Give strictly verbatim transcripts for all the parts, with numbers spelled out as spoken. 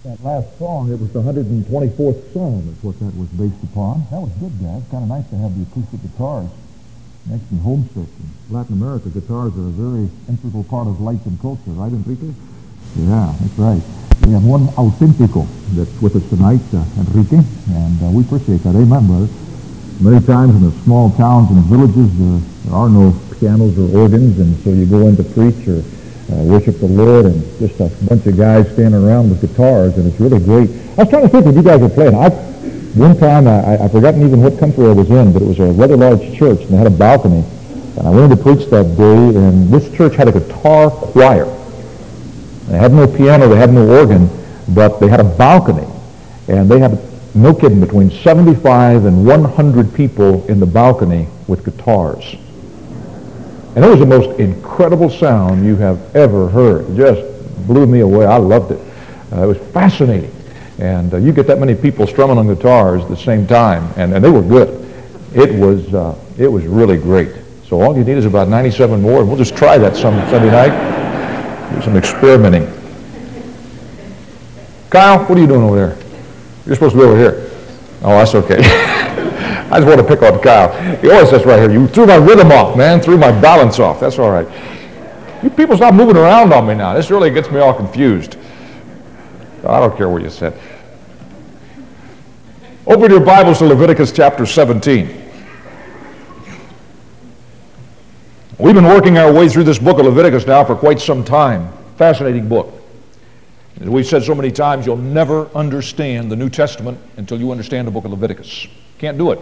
That last song, it was the one hundred twenty-fourth Psalm is what that was based upon. That was good, guys. Kind of nice to have the acoustic guitars. Makes me homesick. In Latin America, guitars are a very integral part of life and culture, right, Enrique? Yeah, that's right. We have one Auténtico that's with us tonight, uh, Enrique, and uh, we appreciate that. Amen, brother. Many times in the small towns and villages, uh, there are no pianos or organs, and so you go in to preach or uh, worship the Lord, and just a bunch of guys standing around with guitars, and it's really great. I was trying to think what you guys were playing. I, one time, I, I've forgotten even what country I was in, but it was a rather large church, and they had a balcony, and I went in to preach that day, and this church had a guitar choir. They had no piano, they had no organ, but they had a balcony, and they had, no kidding, between seventy-five and one hundred people in the balcony with guitars. And it was the most incredible sound you have ever heard. It just blew me away. I loved it. Uh, it was fascinating. And uh, you get that many people strumming on guitars at the same time, and, and they were good. It was, uh, it was really great. So all you need is about ninety-seven more, and we'll just try that some Sunday night. Do some experimenting. Kyle, what are you doing over there? You're supposed to be over here. Oh, that's okay. I just want to pick on Kyle. He always says right here, you threw my rhythm off, man, threw my balance off. That's all right. You people stop moving around on me now. This really gets me all confused. I don't care what you said. Open your Bibles to Leviticus chapter seventeen. We've been working our way through this book of Leviticus now for quite some time. Fascinating book. As we've said so many times, you'll never understand the New Testament until you understand the book of Leviticus. Can't do it.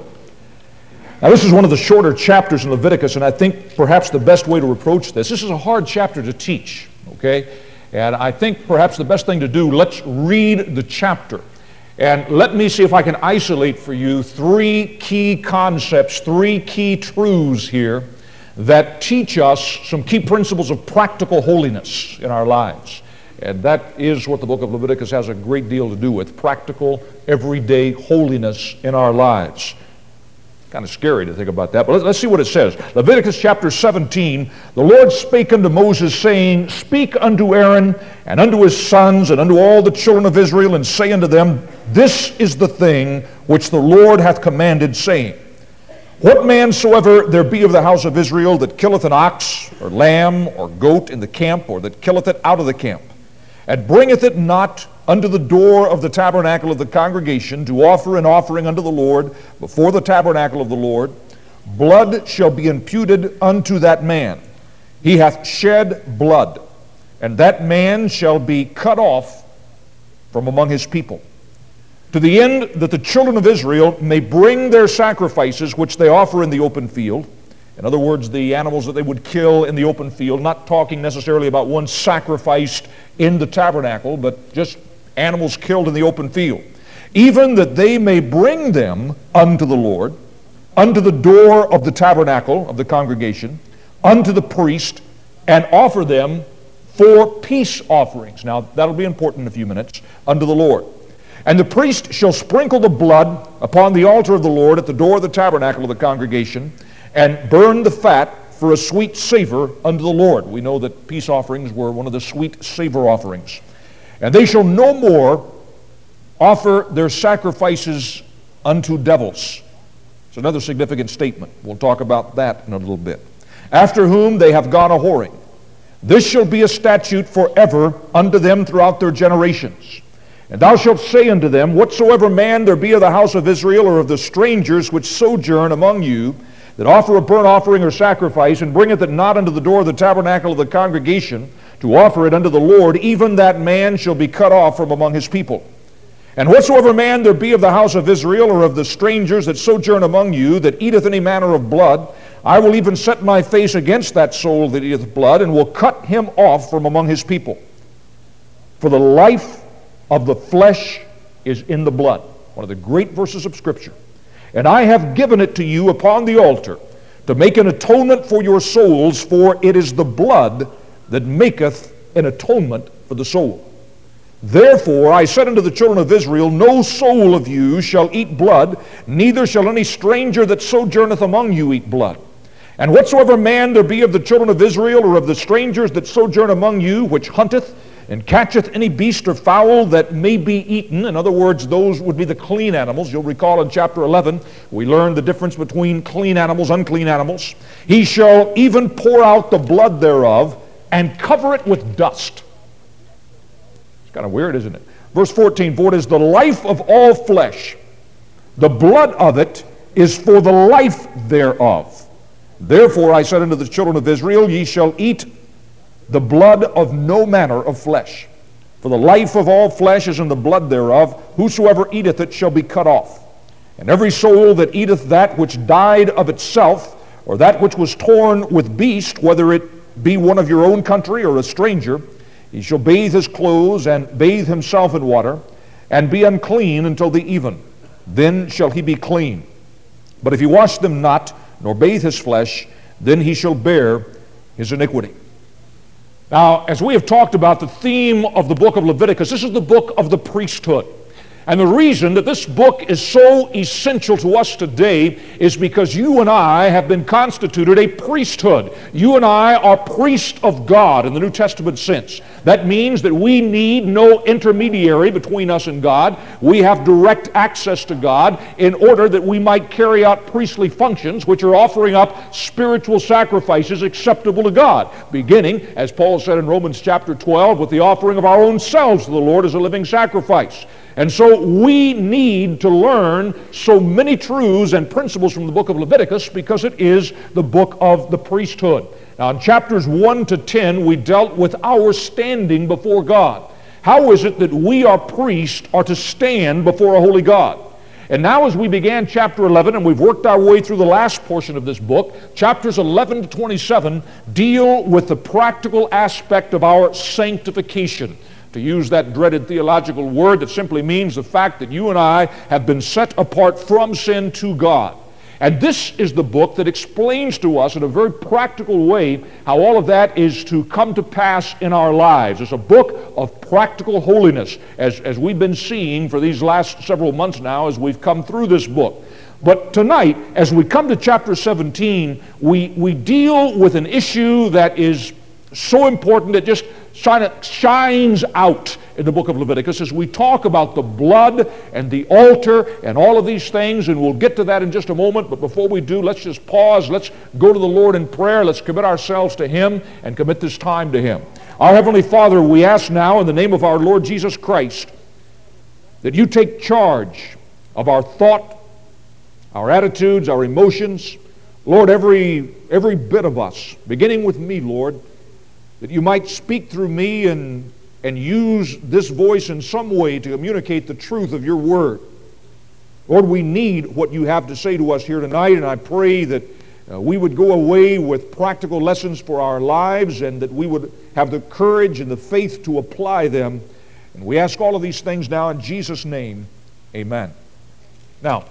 Now, this is one of the shorter chapters in Leviticus, and I think perhaps the best way to approach this, this is a hard chapter to teach, okay? And I think perhaps the best thing to do, let's read the chapter. And let me see if I can isolate for you three key concepts, three key truths here that teach us some key principles of practical holiness in our lives. And that is what the book of Leviticus has a great deal to do with, practical, everyday holiness in our lives. Kind of scary to think about that, but let's see what it says. Leviticus chapter seventeen, the Lord spake unto Moses, saying, Speak unto Aaron, and unto his sons, and unto all the children of Israel, and say unto them, This is the thing which the Lord hath commanded, saying, What man soever there be of the house of Israel that killeth an ox, or lamb, or goat in the camp, or that killeth it out of the camp, and bringeth it not unto the door of the tabernacle of the congregation to offer an offering unto the Lord before the tabernacle of the Lord, blood shall be imputed unto that man. He hath shed blood, and that man shall be cut off from among his people, to the end that the children of Israel may bring their sacrifices which they offer in the open field. In other words, the animals that they would kill in the open field, not talking necessarily about one sacrificed in the tabernacle, but just animals killed in the open field. Even that they may bring them unto the Lord, unto the door of the tabernacle of the congregation, unto the priest, and offer them for peace offerings. Now, that'll be important in a few minutes, unto the Lord. And the priest shall sprinkle the blood upon the altar of the Lord at the door of the tabernacle of the congregation, and burn the fat for a sweet savor unto the Lord. We know that peace offerings were one of the sweet savor offerings. And they shall no more offer their sacrifices unto devils. It's another significant statement. We'll talk about that in a little bit. After whom they have gone a whoring. This shall be a statute forever unto them throughout their generations. And thou shalt say unto them, Whatsoever man there be of the house of Israel, or of the strangers which sojourn among you, that offer a burnt offering or sacrifice, and bringeth it not unto the door of the tabernacle of the congregation, to offer it unto the Lord, even that man shall be cut off from among his people. And whatsoever man there be of the house of Israel, or of the strangers that sojourn among you, that eateth any manner of blood, I will even set my face against that soul that eateth blood, and will cut him off from among his people. For the life of the flesh is in the blood. One of the great verses of Scripture. And I have given it to you upon the altar to make an atonement for your souls, for it is the blood that maketh an atonement for the soul. Therefore I said unto the children of Israel, No soul of you shall eat blood, neither shall any stranger that sojourneth among you eat blood. And whatsoever man there be of the children of Israel, or of the strangers that sojourn among you, which hunteth, and catcheth any beast or fowl that may be eaten. In other words, those would be the clean animals. You'll recall in chapter eleven, we learned the difference between clean animals, unclean animals. He shall even pour out the blood thereof, and cover it with dust. It's kind of weird, isn't it? Verse fourteen, for it is the life of all flesh. The blood of it is for the life thereof. Therefore I said unto the children of Israel, ye shall eat the blood of no manner of flesh. For the life of all flesh is in the blood thereof. Whosoever eateth it shall be cut off. And every soul that eateth that which died of itself, or that which was torn with beast, whether it be one of your own country or a stranger, he shall bathe his clothes and bathe himself in water, and be unclean until the even. Then shall he be clean. But if he wash them not, nor bathe his flesh, then he shall bear his iniquity. Now, as we have talked about the theme of the book of Leviticus, this is the book of the priesthood. And the reason that this book is so essential to us today is because you and I have been constituted a priesthood. You and I are priests of God in the New Testament sense. That means that we need no intermediary between us and God. We have direct access to God in order that we might carry out priestly functions, which are offering up spiritual sacrifices acceptable to God, beginning, as Paul said in Romans chapter twelve, with the offering of our own selves to the Lord as a living sacrifice. And so we need to learn so many truths and principles from the book of Leviticus because it is the book of the priesthood. Now in chapters one to ten we dealt with our standing before God. How is it that we are priests are to stand before a holy God? And now as we began chapter eleven, and we've worked our way through the last portion of this book, chapters eleven to twenty-seven deal with the practical aspect of our sanctification. To use that dreaded theological word that simply means the fact that you and I have been set apart from sin to God. And this is the book that explains to us in a very practical way how all of that is to come to pass in our lives. It's a book of practical holiness, as, as we've been seeing for these last several months now as we've come through this book. But tonight, as we come to chapter seventeen, we, we deal with an issue that is so important that just kind of shines out in the book of Leviticus as we talk about the blood and the altar and all of these things, and we'll get to that in just a moment. But before we do, let's just pause. Let's go to the Lord in prayer. Let's commit ourselves to Him and commit this time to Him. Our Heavenly Father, we ask now in the name of our Lord Jesus Christ that you take charge of our thought, our attitudes, our emotions. Lord, every, every bit of us, beginning with me, Lord, that you might speak through me and, and use this voice in some way to communicate the truth of your word. Lord, we need what you have to say to us here tonight, and I pray that uh, we would go away with practical lessons for our lives and that we would have the courage and the faith to apply them. And we ask all of these things now in Jesus' name, amen. Now,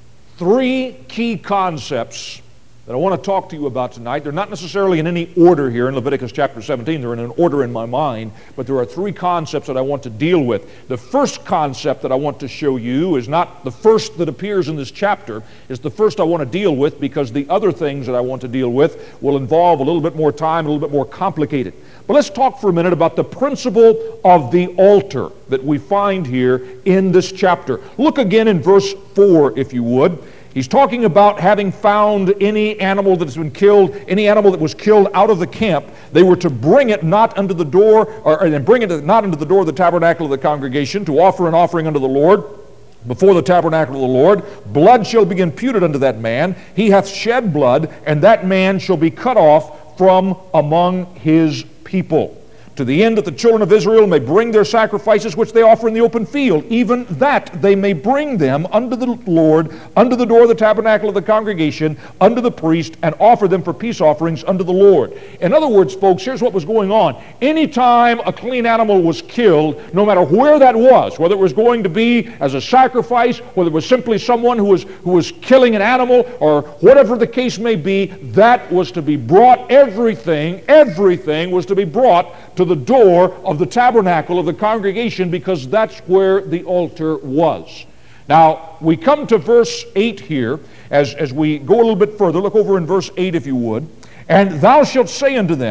three key concepts that I want to talk to you about tonight. They're not necessarily in any order here in Leviticus chapter seventeen. They're in an order in my mind, but there are three concepts that I want to deal with. The first concept that I want to show you is not the first that appears in this chapter. It's the first I want to deal with because the other things that I want to deal with will involve a little bit more time, a little bit more complicated. But let's talk for a minute about the principle of the altar that we find here in this chapter. Look again in verse four, if you would. He's talking about having found any animal that has been killed, any animal that was killed out of the camp. They were to bring it not unto the door, or and bring it not unto the door of the tabernacle of the congregation to offer an offering unto the Lord before the tabernacle of the Lord. Blood shall be imputed unto that man. He hath shed blood, and that man shall be cut off from among his people, to the end that the children of Israel may bring their sacrifices which they offer in the open field, even that they may bring them unto the Lord, unto the door of the tabernacle of the congregation, unto the priest, and offer them for peace offerings unto the Lord. In other words, folks, here's what was going on. Anytime a clean animal was killed, no matter where that was, whether it was going to be as a sacrifice, whether it was simply someone who was, who was killing an animal, or whatever the case may be, that was to be brought, everything, everything was to be brought to the door of the tabernacle of the congregation, because that's where the altar was. Now, we come to verse eight here, as, as we go a little bit further. Look over in verse eight, if you would. And thou shalt say unto them,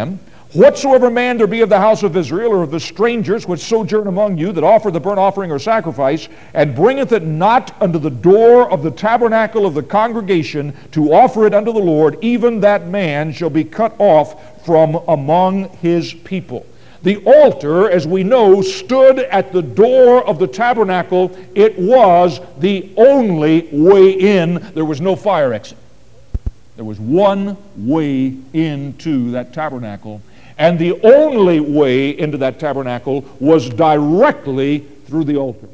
Whatsoever man there be of the house of Israel, or of the strangers which sojourn among you, that offer the burnt offering or sacrifice, and bringeth it not unto the door of the tabernacle of the congregation to offer it unto the Lord, even that man shall be cut off from among his people. The altar, as we know, stood at the door of the tabernacle. It was the only way in. There was no fire exit. There was one way into that tabernacle. And the only way into that tabernacle was directly through the altar.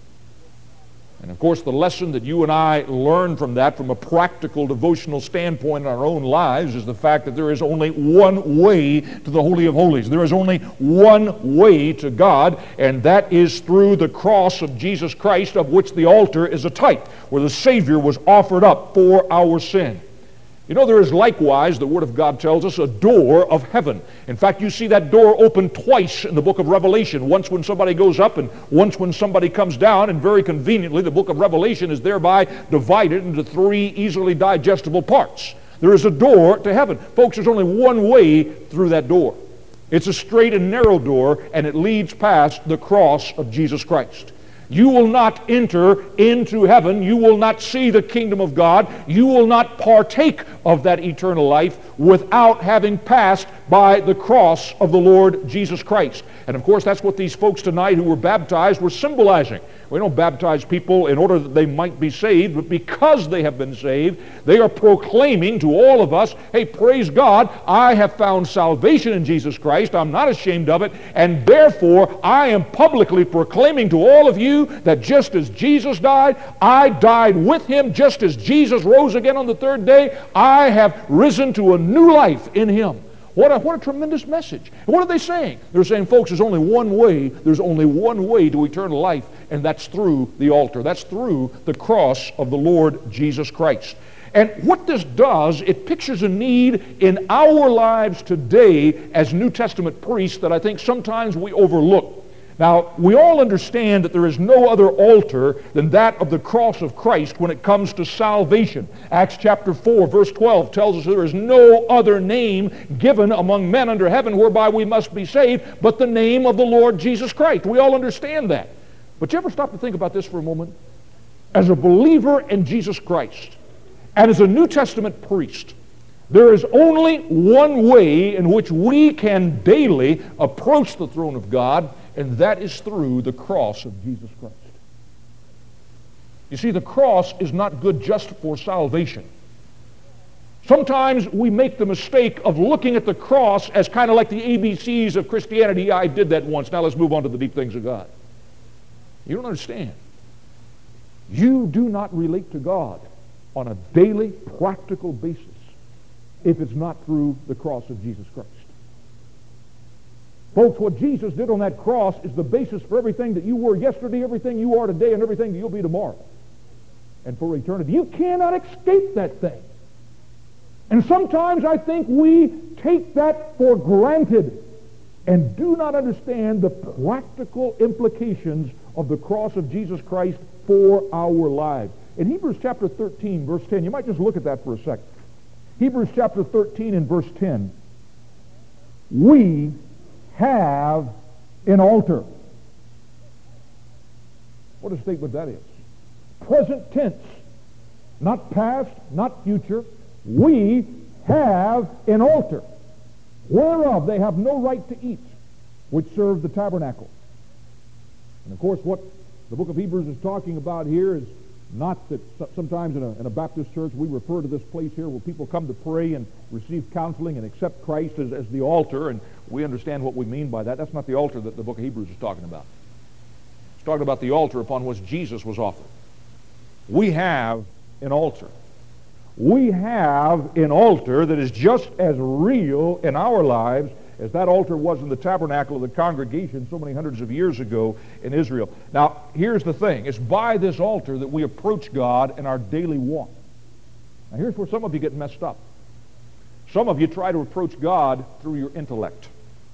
And of course, the lesson that you and I learn from that, from a practical devotional standpoint in our own lives, is the fact that there is only one way to the Holy of Holies. There is only one way to God, and that is through the cross of Jesus Christ, of which the altar is a type, where the Savior was offered up for our sin. You know, there is likewise, the Word of God tells us, a door of heaven. In fact, you see that door open twice in the book of Revelation, once when somebody goes up and once when somebody comes down, and very conveniently the book of Revelation is thereby divided into three easily digestible parts. There is a door to heaven. Folks, there's only one way through that door. It's a straight and narrow door, and it leads past the cross of Jesus Christ. You will not enter into heaven. You will not see the kingdom of God. You will not partake of that eternal life without having passed by the cross of the Lord Jesus Christ. And of course, that's what these folks tonight who were baptized were symbolizing. We don't baptize people in order that they might be saved, but because they have been saved, they are proclaiming to all of us, hey, praise God, I have found salvation in Jesus Christ. I'm not ashamed of it, and therefore I am publicly proclaiming to all of you that just as Jesus died, I died with him. Just as Jesus rose again on the third day, I have risen to a new life in him. What a, what a tremendous message. And what are they saying? They're saying, folks, there's only one way, there's only one way to eternal life, and that's through the altar. That's through the cross of the Lord Jesus Christ. And what this does, it pictures a need in our lives today as New Testament priests that I think sometimes we overlook. Now, we all understand that there is no other altar than that of the cross of Christ when it comes to salvation. Acts chapter four, verse twelve tells us there is no other name given among men under heaven whereby we must be saved but the name of the Lord Jesus Christ. We all understand that. But you ever stop to think about this for a moment? As a believer in Jesus Christ and as a New Testament priest, there is only one way in which we can daily approach the throne of God, and that is through the cross of Jesus Christ. You see, the cross is not good just for salvation. Sometimes we make the mistake of looking at the cross as kind of like the A B Cs of Christianity. Yeah, I did that once. Now let's move on to the deep things of God. You don't understand. You do not relate to God on a daily, practical basis if it's not through the cross of Jesus Christ. Folks, what Jesus did on that cross is the basis for everything that you were yesterday, everything you are today, and everything that you'll be tomorrow. And for eternity. You cannot escape that thing. And sometimes I think we take that for granted and do not understand the practical implications of the cross of Jesus Christ for our lives. In Hebrews chapter thirteen, verse ten, you might just look at that for a second. Hebrews chapter thirteen and verse ten. We have an altar. What a statement that is. Present tense. Not past, not future. We have an altar, whereof they have no right to eat, which serve the tabernacle. And of course, what the book of Hebrews is talking about here is not that sometimes in a, in a Baptist church we refer to this place here where people come to pray and receive counseling and accept Christ as, as the altar, and we understand what we mean by that. That's not the altar that the book of Hebrews is talking about. It's talking about the altar upon which Jesus was offered. We have an altar. We have an altar that is just as real in our lives as that altar was in the tabernacle of the congregation so many hundreds of years ago in Israel. Now, here's the thing. It's by this altar that we approach God in our daily walk. Now, here's where some of you get messed up. Some of you try to approach God through your intellect.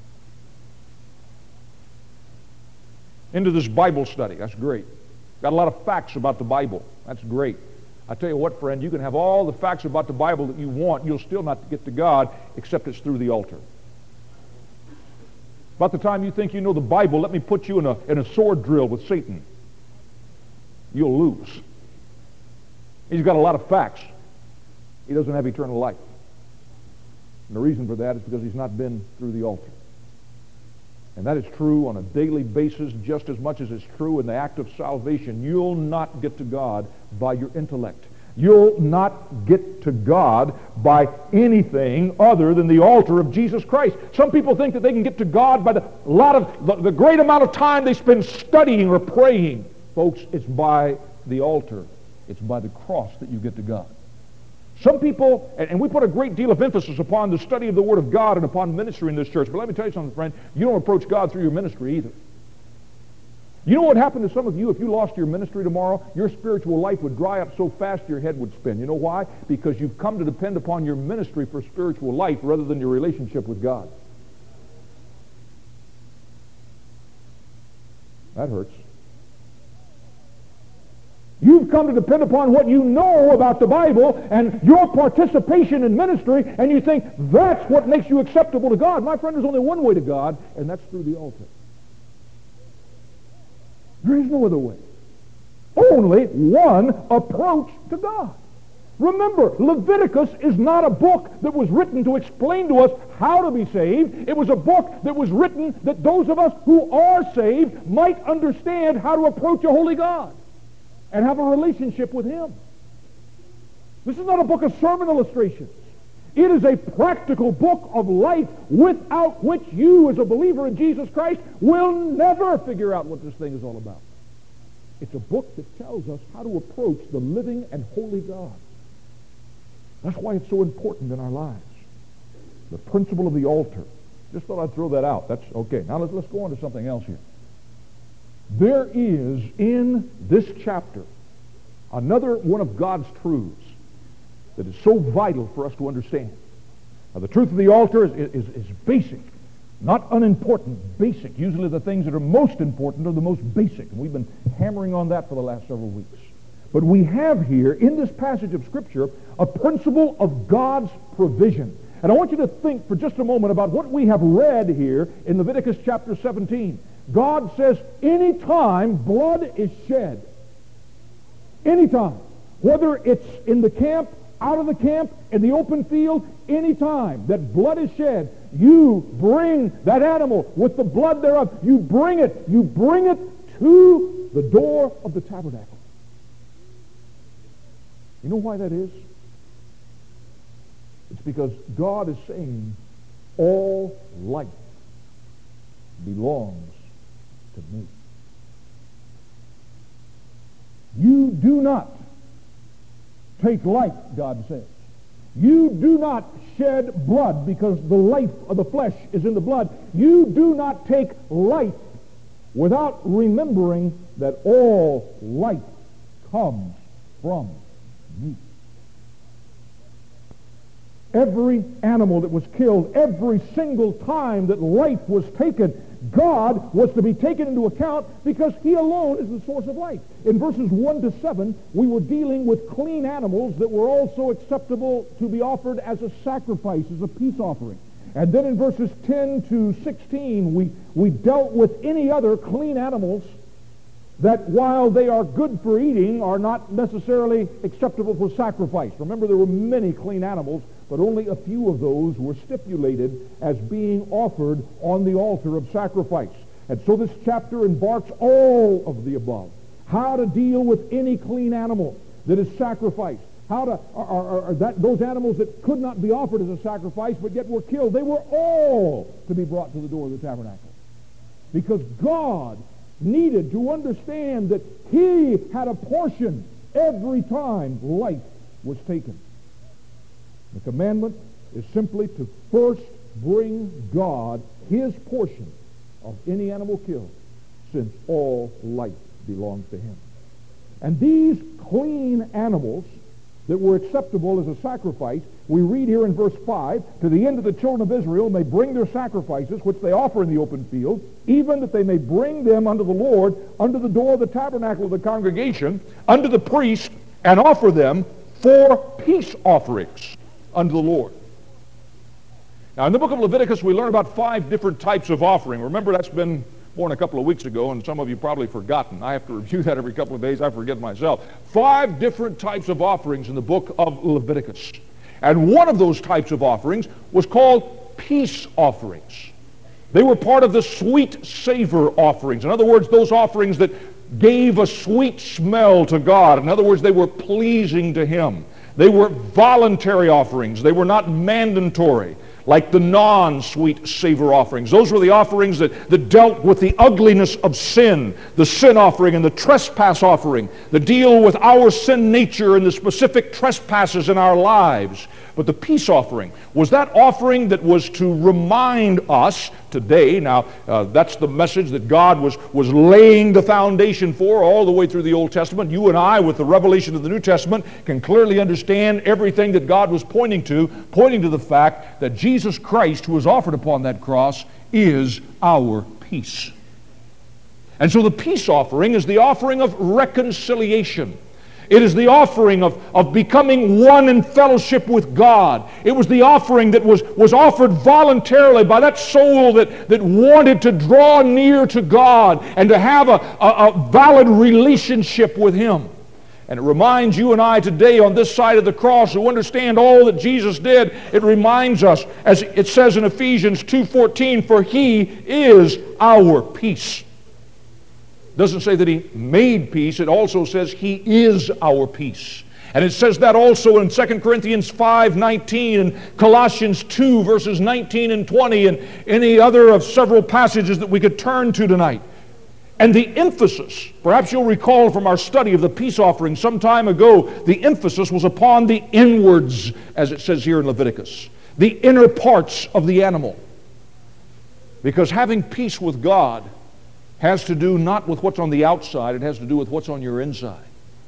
Into this Bible study. That's great. Got a lot of facts about the Bible. That's great. I tell you what, friend, you can have all the facts about the Bible that you want. You'll still not get to God except it's through the altar. About the time you think you know the Bible, let me put you in a, in a sword drill with Satan. You'll lose. He's got a lot of facts. He doesn't have eternal life. And the reason for that is because he's not been through the altar. And that is true on a daily basis just as much as it's true in the act of salvation. You'll not get to God by your intellect. You'll not get to God by anything other than the altar of Jesus Christ. Some people think that they can get to God by the lot of the, the great amount of time they spend studying or praying. Folks, it's by the altar. It's by the cross that you get to God. Some people, and we put a great deal of emphasis upon the study of the Word of God and upon ministry in this church, but let me tell you something, friend, you don't approach God through your ministry either. You know what happened to some of you if you lost your ministry tomorrow? Your spiritual life would dry up so fast your head would spin. You know why? Because you've come to depend upon your ministry for spiritual life rather than your relationship with God. That hurts. You've come to depend upon what you know about the Bible and your participation in ministry, and you think that's what makes you acceptable to God. My friend, there's only one way to God, and that's through the altar. There is no other way. Only one approach to God. Remember, Leviticus is not a book that was written to explain to us how to be saved. It was a book that was written that those of us who are saved might understand how to approach a holy God and have a relationship with Him. This is not a book of sermon illustrations. It is a practical book of life without which you, as a believer in Jesus Christ, will never figure out what this thing is all about. It's a book that tells us how to approach the living and holy God. That's why it's so important in our lives. The principle of the altar. Just thought I'd throw that out. That's okay. Now let's, let's go on to something else here. There is in this chapter another one of God's truths that is so vital for us to understand. Now, the truth of the altar is, is, is basic, not unimportant, basic. Usually the things that are most important are the most basic, and we've been hammering on that for the last several weeks. But we have here, in this passage of Scripture, a principle of God's provision. And I want you to think for just a moment about what we have read here in Leviticus chapter seventeen. God says, anytime blood is shed, anytime, whether it's in the camp, out of the camp, in the open field, anytime that blood is shed, you bring that animal with the blood thereof. You bring it. You bring it to the door of the tabernacle. You know why that is? It's because God is saying all life belongs to me. You do not take life, God says. You do not shed blood because the life of the flesh is in the blood. You do not take life without remembering that all life comes from me. Every animal that was killed, every single time that life was taken, God was to be taken into account because He alone is the source of life. In verses one to seven, we were dealing with clean animals that were also acceptable to be offered as a sacrifice, as a peace offering. And then in verses ten to sixteen, we, we dealt with any other clean animals that, while they are good for eating, are not necessarily acceptable for sacrifice. Remember, there were many clean animals, but only a few of those were stipulated as being offered on the altar of sacrifice. And so this chapter embarks all of the above. How to deal with any clean animal that is sacrificed. How to, or, or, or that, those animals that could not be offered as a sacrifice, but yet were killed. They were all to be brought to the door of the tabernacle. Because God needed to understand that He had a portion every time life was taken. The commandment is simply to first bring God His portion of any animal killed, since all life belongs to Him. And these clean animals that were acceptable as a sacrifice, we read here in verse five, to the end of the children of Israel may bring their sacrifices, which they offer in the open field, even that they may bring them unto the Lord, under the door of the tabernacle of the congregation, unto the priest, and offer them for peace offerings unto the Lord. Now, in the book of Leviticus, we learn about five different types of offering. Remember, that's been more than a couple of weeks ago, and some of you probably forgotten. I have to review that every couple of days. I forget myself. Five different types of offerings in the book of Leviticus. And one of those types of offerings was called peace offerings. They were part of the sweet savor offerings. In other words, those offerings that gave a sweet smell to God. In other words, they were pleasing to Him. They were voluntary offerings. They were not mandatory, like the non-sweet savor offerings. Those were the offerings that, that dealt with the ugliness of sin, the sin offering and the trespass offering, the deal with our sin nature and the specific trespasses in our lives. But the peace offering was that offering that was to remind us today. Now, uh, that's the message that God was, was laying the foundation for all the way through the Old Testament. You and I, with the revelation of the New Testament, can clearly understand everything that God was pointing to, pointing to the fact that Jesus Christ, who was offered upon that cross, is our peace. And so the peace offering is the offering of reconciliation. It is the offering of, of becoming one in fellowship with God. It was the offering that was, was offered voluntarily by that soul that, that wanted to draw near to God and to have a, a, a valid relationship with Him. And it reminds you and I today on this side of the cross who understand all that Jesus did, it reminds us, as it says in Ephesians two fourteen, for He is our peace. It doesn't say that He made peace, it also says He is our peace. And it says that also in Second Corinthians five nineteen and Colossians two verses nineteen and twenty and any other of several passages that we could turn to tonight. And the emphasis, perhaps you'll recall from our study of the peace offering some time ago, the emphasis was upon the inwards, as it says here in Leviticus, the inner parts of the animal. Because having peace with God has to do not with what's on the outside, it has to do with what's on your inside.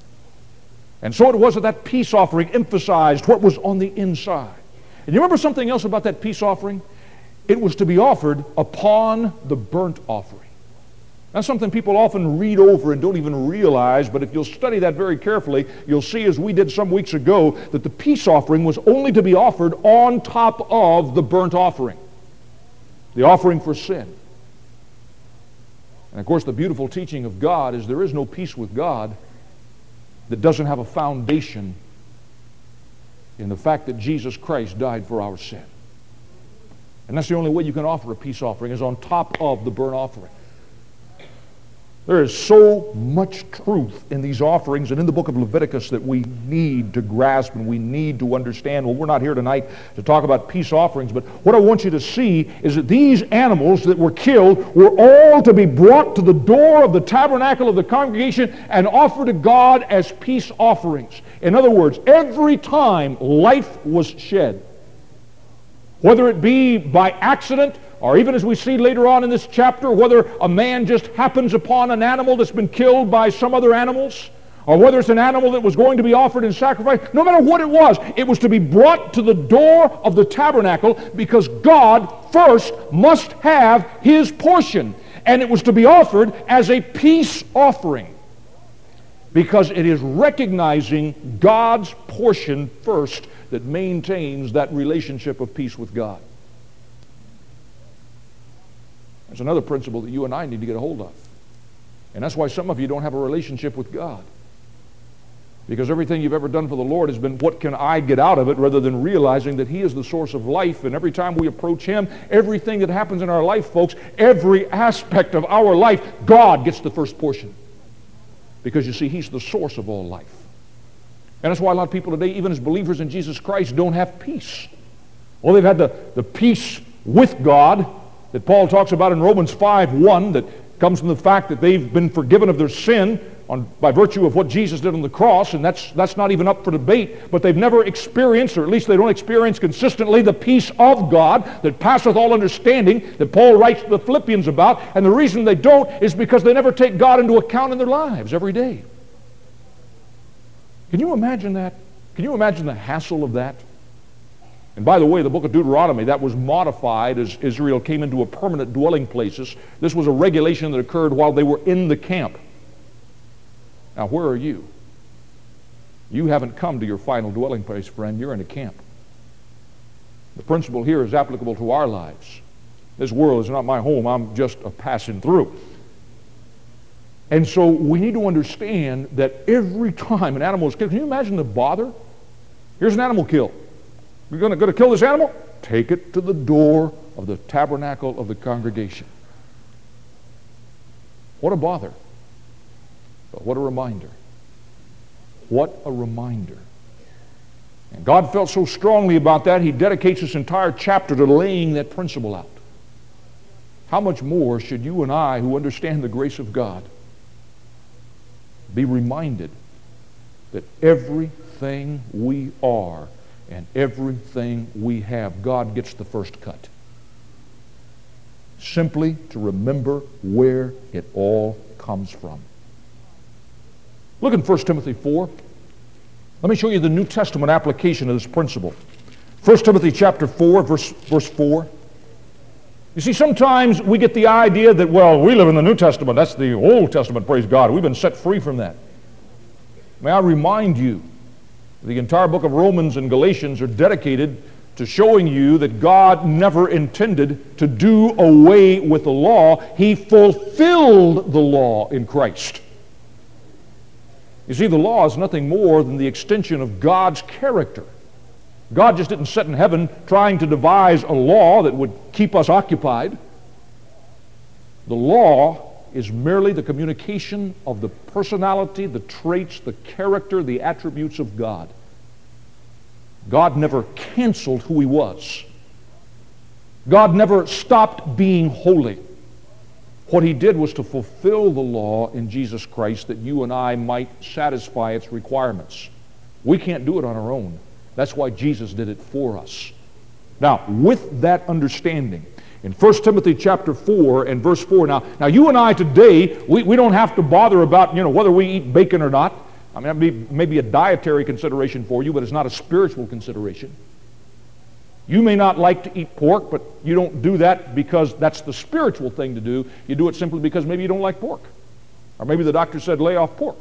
And so it was that that peace offering emphasized what was on the inside. And you remember something else about that peace offering? It was to be offered upon the burnt offering. That's something people often read over and don't even realize, but if you'll study that very carefully, you'll see, as we did some weeks ago, that the peace offering was only to be offered on top of the burnt offering, the offering for sin. And of course, the beautiful teaching of God is there is no peace with God that doesn't have a foundation in the fact that Jesus Christ died for our sin. And that's the only way you can offer a peace offering, is on top of the burnt offering. There is so much truth in these offerings and in the book of Leviticus that we need to grasp and we need to understand. Well, we're not here tonight to talk about peace offerings, but what I want you to see is that these animals that were killed were all to be brought to the door of the tabernacle of the congregation and offered to God as peace offerings. In other words, every time life was shed, whether it be by accident, or even as we see later on in this chapter, whether a man just happens upon an animal that's been killed by some other animals, or whether it's an animal that was going to be offered in sacrifice, no matter what it was, it was to be brought to the door of the tabernacle because God first must have His portion. And it was to be offered as a peace offering because it is recognizing God's portion first that maintains that relationship of peace with God. That's another principle that you and I need to get a hold of. And that's why some of you don't have a relationship with God. Because everything you've ever done for the Lord has been, what can I get out of it, rather than realizing that He is the source of life. And every time we approach Him, everything that happens in our life, folks, every aspect of our life, God gets the first portion. Because you see, He's the source of all life. And that's why a lot of people today, even as believers in Jesus Christ, don't have peace. Well, they've had the, the peace with God that Paul talks about in Romans five one, that comes from the fact that they've been forgiven of their sin on, by virtue of what Jesus did on the cross, and that's, that's not even up for debate, but they've never experienced, or at least they don't experience consistently, the peace of God that passeth all understanding that Paul writes to the Philippians about, and the reason they don't is because they never take God into account in their lives every day. Can you imagine that? Can you imagine the hassle of that? And by the way, the book of Deuteronomy, that was modified as Israel came into a permanent dwelling places. This was a regulation that occurred while they were in the camp. Now, where are you? You haven't come to your final dwelling place, friend. You're in a camp. The principle here is applicable to our lives. This world is not my home. I'm just a passing through. And so we need to understand that every time an animal is killed, can you imagine the bother? Here's an animal killed. You're going to, going to kill this animal? Take it to the door of the tabernacle of the congregation. What a bother. But what a reminder. What a reminder. And God felt so strongly about that, he dedicates this entire chapter to laying that principle out. How much more should you and I, who understand the grace of God, be reminded that everything we are and everything we have, God gets the first cut. Simply to remember where it all comes from. Look in First Timothy four. Let me show you the New Testament application of this principle. First Timothy chapter four, verse, verse four. You see, sometimes we get the idea that, well, we live in the New Testament. That's the Old Testament, praise God. We've been set free from that. May I remind you, the entire book of Romans and Galatians are dedicated to showing you that God never intended to do away with the law. He fulfilled the law in Christ. You see, the law is nothing more than the extension of God's character. God just didn't sit in heaven trying to devise a law that would keep us occupied. The law is merely the communication of the personality, the traits, the character, the attributes of God. God never canceled who he was. God never stopped being holy. What he did was to fulfill the law in Jesus Christ that you and I might satisfy its requirements. We can't do it on our own. That's why Jesus did it for us. Now, with that understanding, in First Timothy chapter four and verse four, now, now you and I today, we, we don't have to bother about, you know, whether we eat bacon or not. I mean, that may be maybe a dietary consideration for you, but it's not a spiritual consideration. You may not like to eat pork, but you don't do that because that's the spiritual thing to do. You do it simply because maybe you don't like pork. Or maybe the doctor said lay off pork.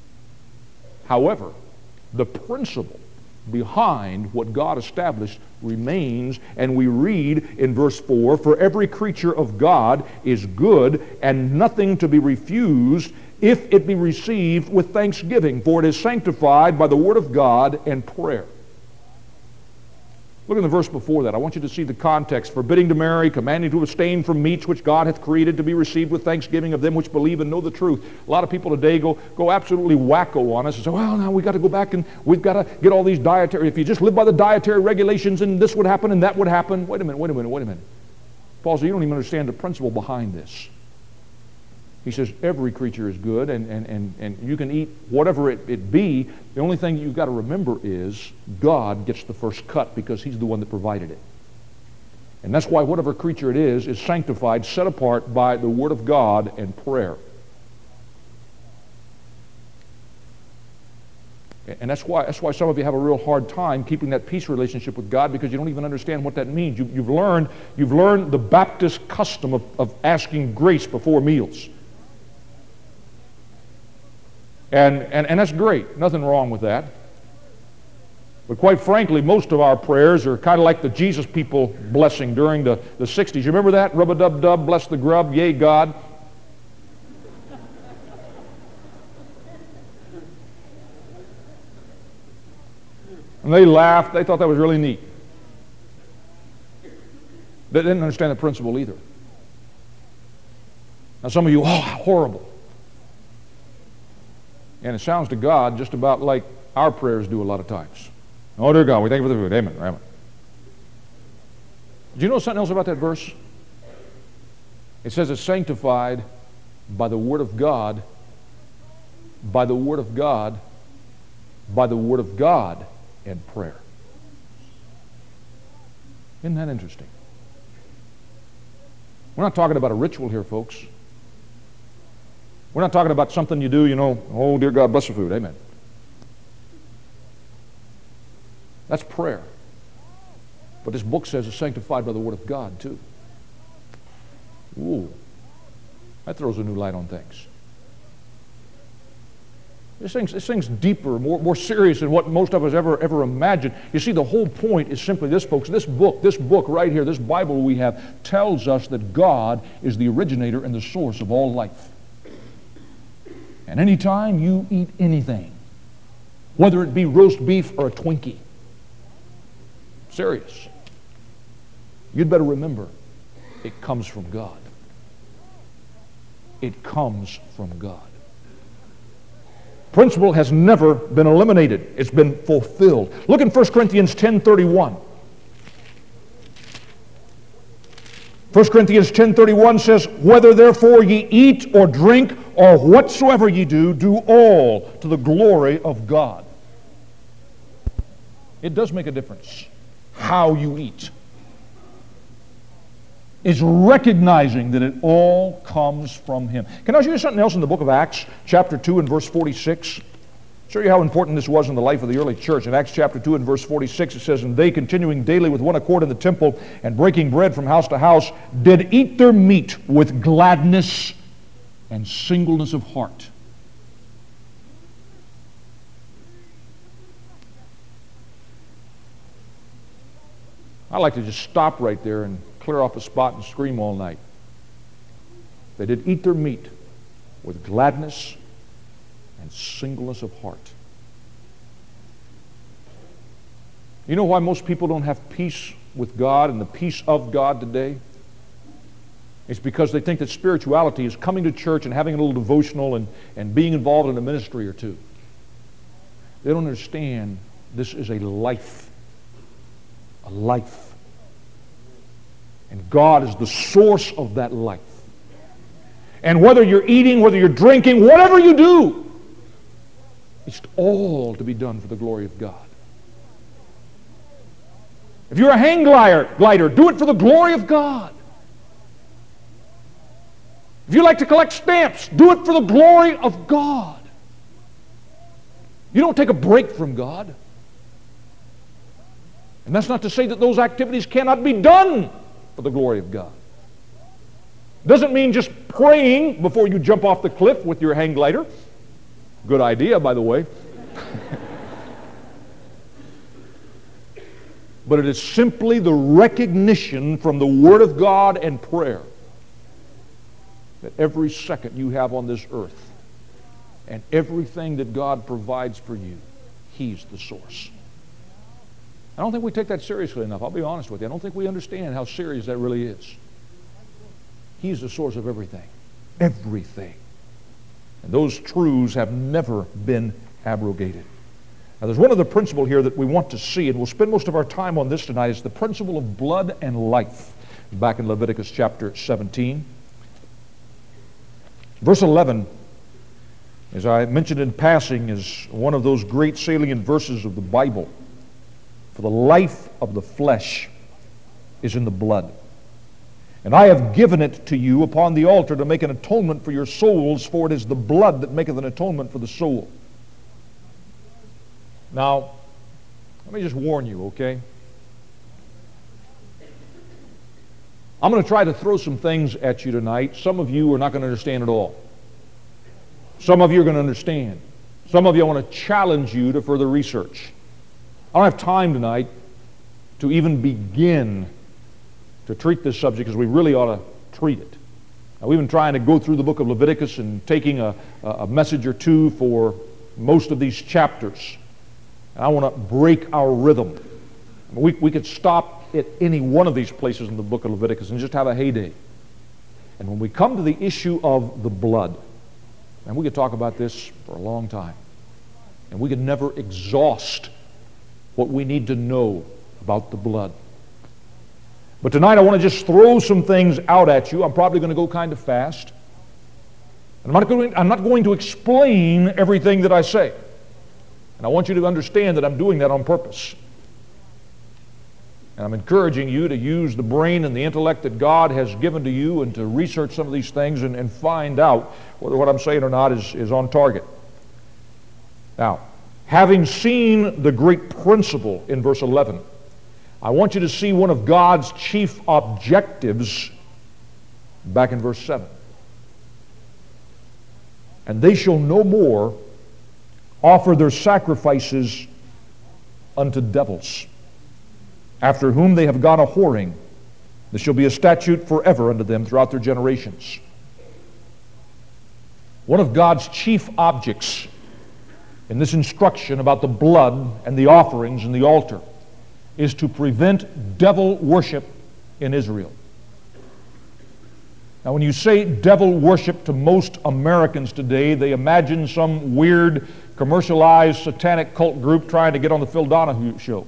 However, the principle behind what God established remains, and we read in verse four, "For every creature of God is good, and nothing to be refused, if it be received with thanksgiving, for it is sanctified by the word of God and prayer." Look in the verse before that. I want you to see the context. "Forbidding to marry, commanding to abstain from meats which God hath created to be received with thanksgiving of them which believe and know the truth." A lot of people today go, go absolutely wacko on us and say, well, now we've got to go back and we've got to get all these dietary, if you just live by the dietary regulations and this would happen and that would happen. Wait a minute, wait a minute, wait a minute. Paul said, you don't even understand the principle behind this. He says every creature is good, and, and, and, and you can eat whatever it, it be. The only thing you've got to remember is God gets the first cut because he's the one that provided it. And that's why whatever creature it is is sanctified, set apart by the word of God and prayer. And that's why, that's why some of you have a real hard time keeping that peace relationship with God, because you don't even understand what that means. You, you've learned, you've learned the Baptist custom of, of asking grace before meals. And, and, and that's great. Nothing wrong with that. But quite frankly, most of our prayers are kind of like the Jesus people blessing during the, the sixties. You remember that? Rub-a-dub-dub, bless the grub, yay God. And they laughed. They thought that was really neat. They didn't understand the principle either. Now some of you, oh, how horrible. And it sounds to God just about like our prayers do a lot of times. Oh, dear God, we thank you for the food. Amen. Amen. Do you know something else about that verse? It says it's sanctified by the word of God, by the word of God, by the word of God and prayer. Isn't that interesting? We're not talking about a ritual here, folks. We're not talking about something you do, you know, oh, dear God, bless the food. Amen. That's prayer. But this book says it's sanctified by the word of God, too. Ooh. That throws a new light on things. This thing's, this thing's deeper, more, more serious than what most of us ever, ever imagined. You see, the whole point is simply this, folks. This book, this book right here, this Bible we have, tells us that God is the originator and the source of all life. And anytime you eat anything, whether it be roast beef or a Twinkie, serious, you'd better remember, it comes from God. It comes from God. Principle has never been eliminated. It's been fulfilled. Look in First Corinthians ten thirty-one. First Corinthians ten thirty-one says, "Whether therefore ye eat or drink or whatsoever ye do, do all to the glory of God." It does make a difference how you eat. Is recognizing that it all comes from Him. Can I show you something else in the book of Acts, chapter two and verse forty-six? Show you how important this was in the life of the early church. In Acts chapter two and verse forty-six, it says, "And they, continuing daily with one accord in the temple, and breaking bread from house to house, did eat their meat with gladness and singleness of heart." I like to just stop right there and clear off a spot and scream all night. They did eat their meat with gladness and singleness of heart. You know why most people don't have peace with God and the peace of God today? It's because they think that spirituality is coming to church and having a little devotional and, and being involved in a ministry or two. They don't understand this is a life. A life. And God is the source of that life. And whether you're eating, whether you're drinking, whatever you do, it's all to be done for the glory of God. If you're a hang glider, glider, do it for the glory of God. If you like to collect stamps, do it for the glory of God. You don't take a break from God. And that's not to say that those activities cannot be done for the glory of God. Doesn't mean just praying before you jump off the cliff with your hang glider. Good idea, by the way. But it is simply the recognition from the Word of God and prayer that every second you have on this earth and everything that God provides for you, He's the source. I don't think we take that seriously enough. I'll be honest with you. I don't think we understand how serious that really is. He's the source of everything. Everything. And those truths have never been abrogated. Now, there's one other principle here that we want to see, and we'll spend most of our time on this tonight. It's the principle of blood and life. Back in Leviticus chapter seventeen. Verse eleven, as I mentioned in passing, is one of those great salient verses of the Bible. For the life of the flesh is in the blood. And I have given it to you upon the altar to make an atonement for your souls, for it is the blood that maketh an atonement for the soul. Now, let me just warn you, okay? I'm going to try to throw some things at you tonight. Some of you are not going to understand at all. Some of you are going to understand. Some of you, I want to challenge you to further research. I don't have time tonight to even begin to treat this subject as we really ought to treat it. Now, we've been trying to go through the book of Leviticus and taking a, a message or two for most of these chapters. And I want to break our rhythm. We, we could stop at any one of these places in the book of Leviticus and just have a heyday. And when we come to the issue of the blood, and we could talk about this for a long time, and we could never exhaust what we need to know about the blood. But tonight I want to just throw some things out at you. I'm probably going to go kind of fast. And I'm not going, I'm not going to explain everything that I say. And I want you to understand that I'm doing that on purpose. And I'm encouraging you to use the brain and the intellect that God has given to you and to research some of these things and, and find out whether what I'm saying or not is, is on target. Now, having seen the great principle in verse eleven, I want you to see one of God's chief objectives back in verse seven. And they shall no more offer their sacrifices unto devils, after whom they have gone a whoring. This shall be a statute forever unto them throughout their generations. One of God's chief objects in this instruction about the blood and the offerings and the altar is to prevent devil worship in Israel. Now, when you say devil worship to most Americans today, they imagine some weird, commercialized, satanic cult group trying to get on the Phil Donahue show.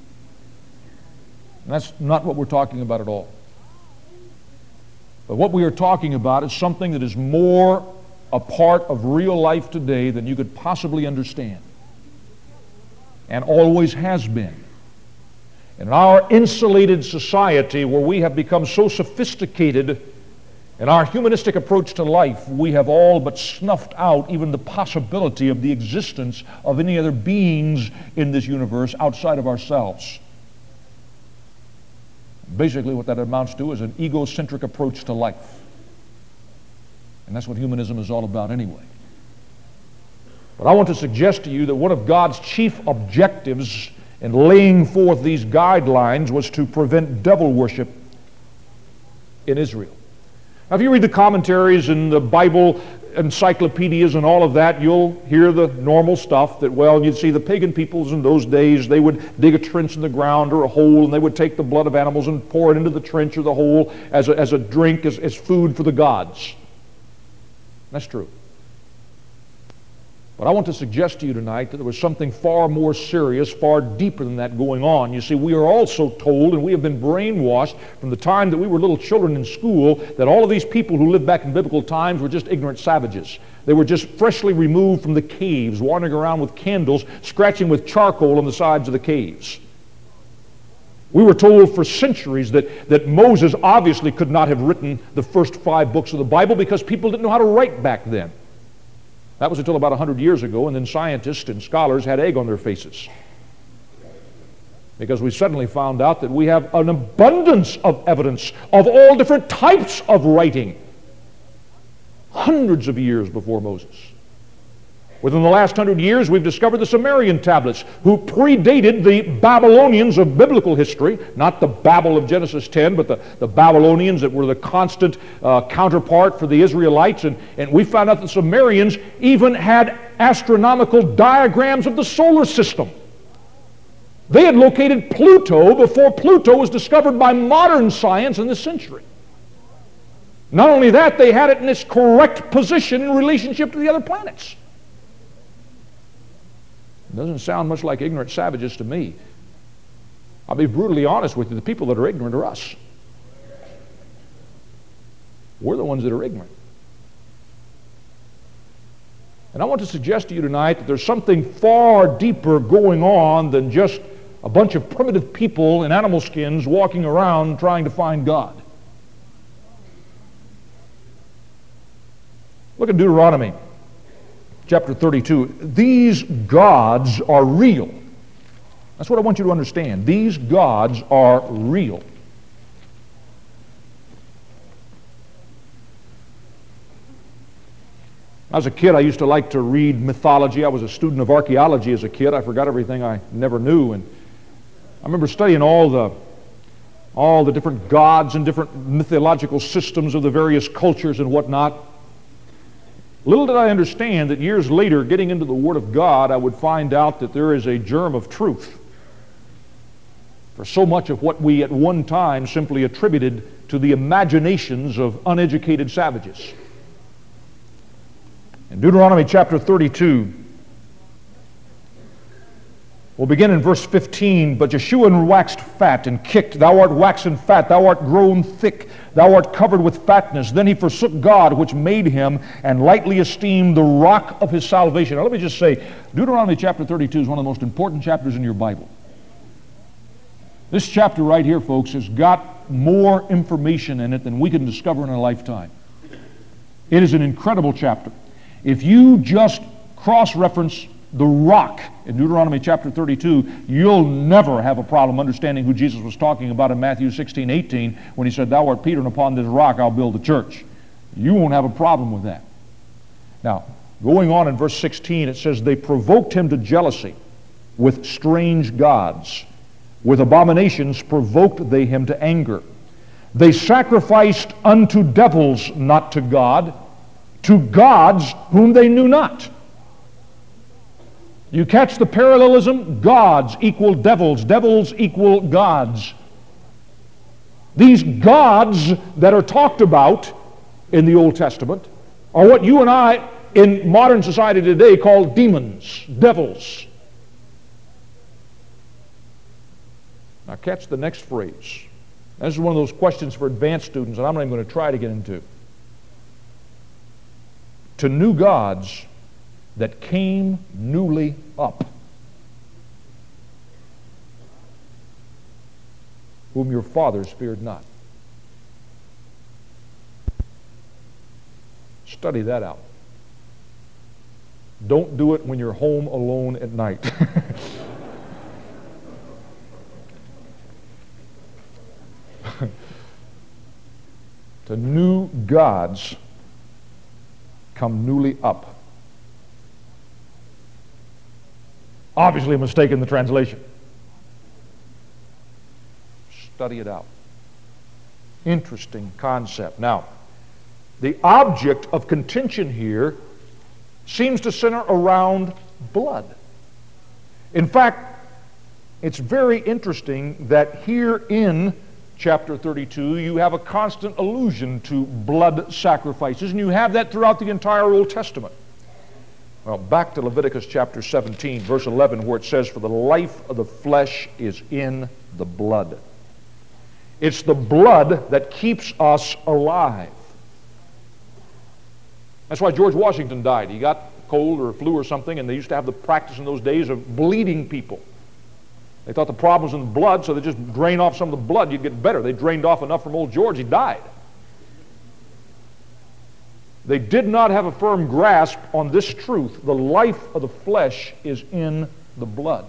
And that's not what we're talking about at all. But what we are talking about is something that is more a part of real life today than you could possibly understand, and always has been. In our insulated society, where we have become so sophisticated in our humanistic approach to life, we have all but snuffed out even the possibility of the existence of any other beings in this universe outside of ourselves. Basically, what that amounts to is an egocentric approach to life. And that's what humanism is all about anyway. But I want to suggest to you that one of God's chief objectives in laying forth these guidelines was to prevent devil worship in Israel. Now, if you read the commentaries and the Bible encyclopedias and all of that, you'll hear the normal stuff that, well, you'd see the pagan peoples in those days, they would dig a trench in the ground or a hole, and they would take the blood of animals and pour it into the trench or the hole as a, as a drink, as, as food for the gods. That's true. But I want to suggest to you tonight that there was something far more serious, far deeper than that going on. You see, we are also told, and we have been brainwashed from the time that we were little children in school, that all of these people who lived back in biblical times were just ignorant savages. They were just freshly removed from the caves, wandering around with candles, scratching with charcoal on the sides of the caves. We were told for centuries that, that Moses obviously could not have written the first five books of the Bible because people didn't know how to write back then. That was until about one hundred years ago, and then scientists and scholars had egg on their faces. Because we suddenly found out that we have an abundance of evidence of all different types of writing, hundreds of years before Moses. Within the last hundred years, we've discovered the Sumerian tablets, who predated the Babylonians of biblical history, not the Babel of Genesis ten, but the, the Babylonians that were the constant uh, counterpart for the Israelites. And, and we found out that the Sumerians even had astronomical diagrams of the solar system. They had located Pluto before Pluto was discovered by modern science in this century. Not only that, they had it in its correct position in relationship to the other planets. Doesn't sound much like ignorant savages to me. I'll be brutally honest with you, the people that are ignorant are us. We're the ones that are ignorant. And I want to suggest to you tonight that there's something far deeper going on than just a bunch of primitive people in animal skins walking around trying to find God. Look at Deuteronomy chapter thirty-two. These gods are real. That's what I want you to understand. These gods are real. As a kid, I used to like to read mythology. I was a student of archaeology as a kid. I forgot everything I never knew. And I remember studying all the all the different gods and different mythological systems of the various cultures and whatnot. Little did I understand that years later, getting into the Word of God, I would find out that there is a germ of truth for so much of what we at one time simply attributed to the imaginations of uneducated savages. In Deuteronomy chapter thirty-two, we'll begin in verse fifteen. But Jeshua waxed fat and kicked. Thou art waxen fat, thou art grown thick, thou art covered with fatness. Then he forsook God which made him, and lightly esteemed the rock of his salvation. Now let me just say, Deuteronomy chapter thirty-two is one of the most important chapters in your Bible. This chapter right here, folks, has got more information in it than we can discover in a lifetime. It is an incredible chapter. If you just cross-reference the rock in Deuteronomy chapter thirty-two, you'll never have a problem understanding who Jesus was talking about in Matthew sixteen, eighteen, when he said, "Thou art Peter, and upon this rock I'll build the church." You won't have a problem with that. Now, Going on in verse sixteen, it says, they provoked him to jealousy with strange gods. With abominations provoked they him to anger. They sacrificed unto devils, not to God, to gods whom they knew not. You catch the parallelism? Gods equal devils. Devils equal gods. These gods that are talked about in the Old Testament are what you and I in modern society today call demons, devils. Now catch the next phrase. This is one of those questions for advanced students, and I'm not even going to try to get into. To new gods that came newly up, whom your fathers feared not. Study that out. Don't do it when you're home alone at night. To new gods come newly up. Obviously a mistake in the translation. Study it out. Interesting concept. Now, the object of contention here seems to center around blood. In fact, it's very interesting that here in chapter thirty-two, you have a constant allusion to blood sacrifices, and you have that throughout the entire Old Testament. Well, back to Leviticus chapter seventeen, verse eleven, where it says, for the life of the flesh is in the blood. It's the blood that keeps us alive. That's why George Washington died. He got a cold or a flu or something, and they used to have the practice in those days of bleeding people. They thought the problem was in the blood, so they just drain off some of the blood, you'd get better. They drained off enough from old George, he died. They did not have a firm grasp on this truth. The life of the flesh is in the blood.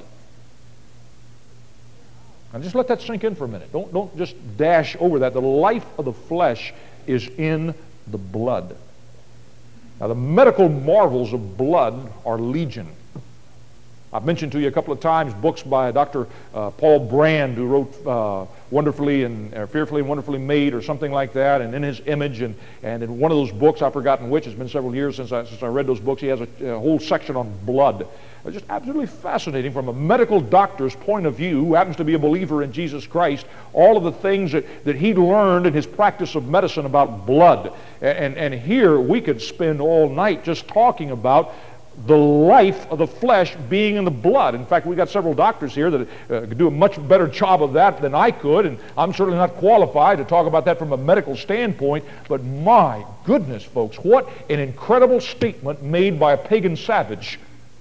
Now just let that sink in for a minute. Don't, don't just dash over that. The life of the flesh is in the blood. Now the medical marvels of blood are legion. I've mentioned to you a couple of times books by Doctor Uh, Paul Brand, who wrote uh, Wonderfully and uh, Fearfully and Wonderfully Made, or something like that, and In His Image. And, and in one of those books, I've forgotten which, it's been several years since I, since I read those books, he has a, a whole section on blood. It's just absolutely fascinating from a medical doctor's point of view, who happens to be a believer in Jesus Christ, all of the things that, that he learned in his practice of medicine about blood. And, and, and here we could spend all night just talking about the life of the flesh being in the blood. In fact, we got several doctors here that uh, could do a much better job of that than I could, and I'm certainly not qualified to talk about that from a medical standpoint, but my goodness, folks, what an incredible statement made by a pagan savage.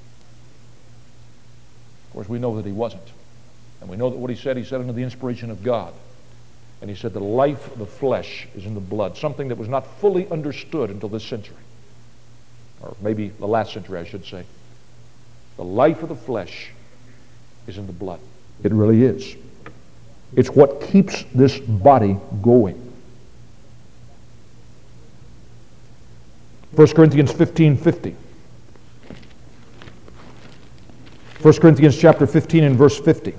Of course, we know that he wasn't. And we know that what he said, he said under the inspiration of God. And he said the life of the flesh is in the blood, something that was not fully understood until this century. Or maybe the last century, I should say. The life of the flesh is in the blood. It really is. It's what keeps this body going. First Corinthians fifteen fifty. First Corinthians chapter fifteen and verse fifty.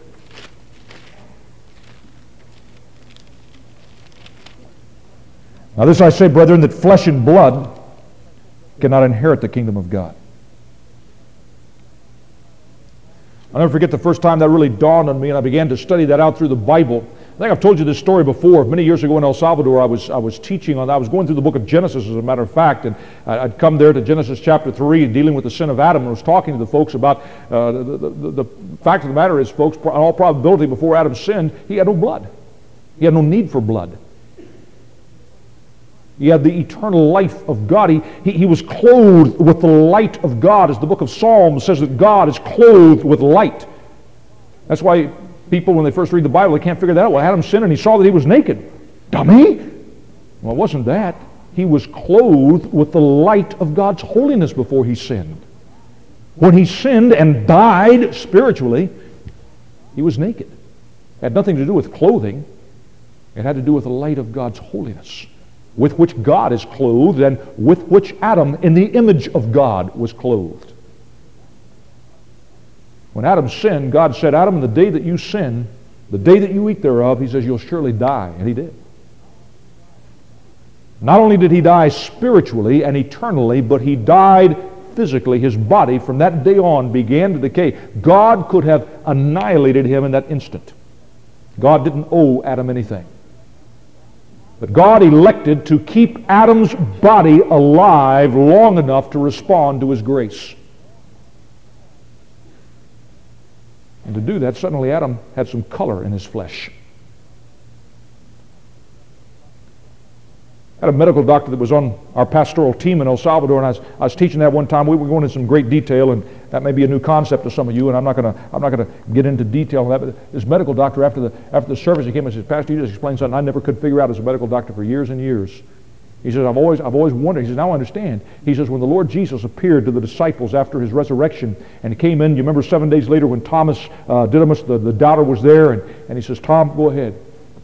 Now this I say, brethren, that flesh and blood cannot inherit the kingdom of God. I'll never forget the first time that really dawned on me, and I began to study that out through the Bible. I think I've told you this story before. Many years ago in El Salvador, I was I was teaching on that. I was going through the book of Genesis, as a matter of fact, and I'd come there to Genesis chapter three, and dealing with the sin of Adam, and I was talking to the folks about uh, the, the, the, the fact of the matter is, folks, in all probability, before Adam sinned, he had no blood. He had no need for blood. He had the eternal life of God. He, he, he was clothed with the light of God. As the book of Psalms says that God is clothed with light. That's why people, when they first read the Bible, they can't figure that out. Well, Adam sinned and he saw that he was naked. Dummy! Well, it wasn't that. He was clothed with the light of God's holiness before he sinned. When he sinned and died spiritually, he was naked. It had nothing to do with clothing. It had to do with the light of God's holiness. with which God is clothed and with which Adam, in the image of God, was clothed. When Adam sinned, God said, Adam, the day that you sin, the day that you eat thereof, he says, you'll surely die. And he did. Not only did he die spiritually and eternally, but he died physically. His body from that day on began to decay. God could have annihilated him in that instant. God didn't owe Adam anything. But God elected to keep Adam's body alive long enough to respond to his grace. And to do that, suddenly Adam had some color in his flesh. I had a medical doctor that was on our pastoral team in El Salvador, and I was, I was teaching that one time. We were going into some great detail, and that may be a new concept to some of you, and I'm not going to I'm not going to get into detail on that. But this medical doctor, after the after the service, he came and said, "Pastor, you just explained something I never could figure out as a medical doctor for years and years." He says, "I've always I've always wondered." He says, "Now I understand." He says, "When the Lord Jesus appeared to the disciples after his resurrection, and he came in, you remember seven days later when Thomas uh, Didymus, the, the doubter, was there, and, and he says, Tom, go ahead.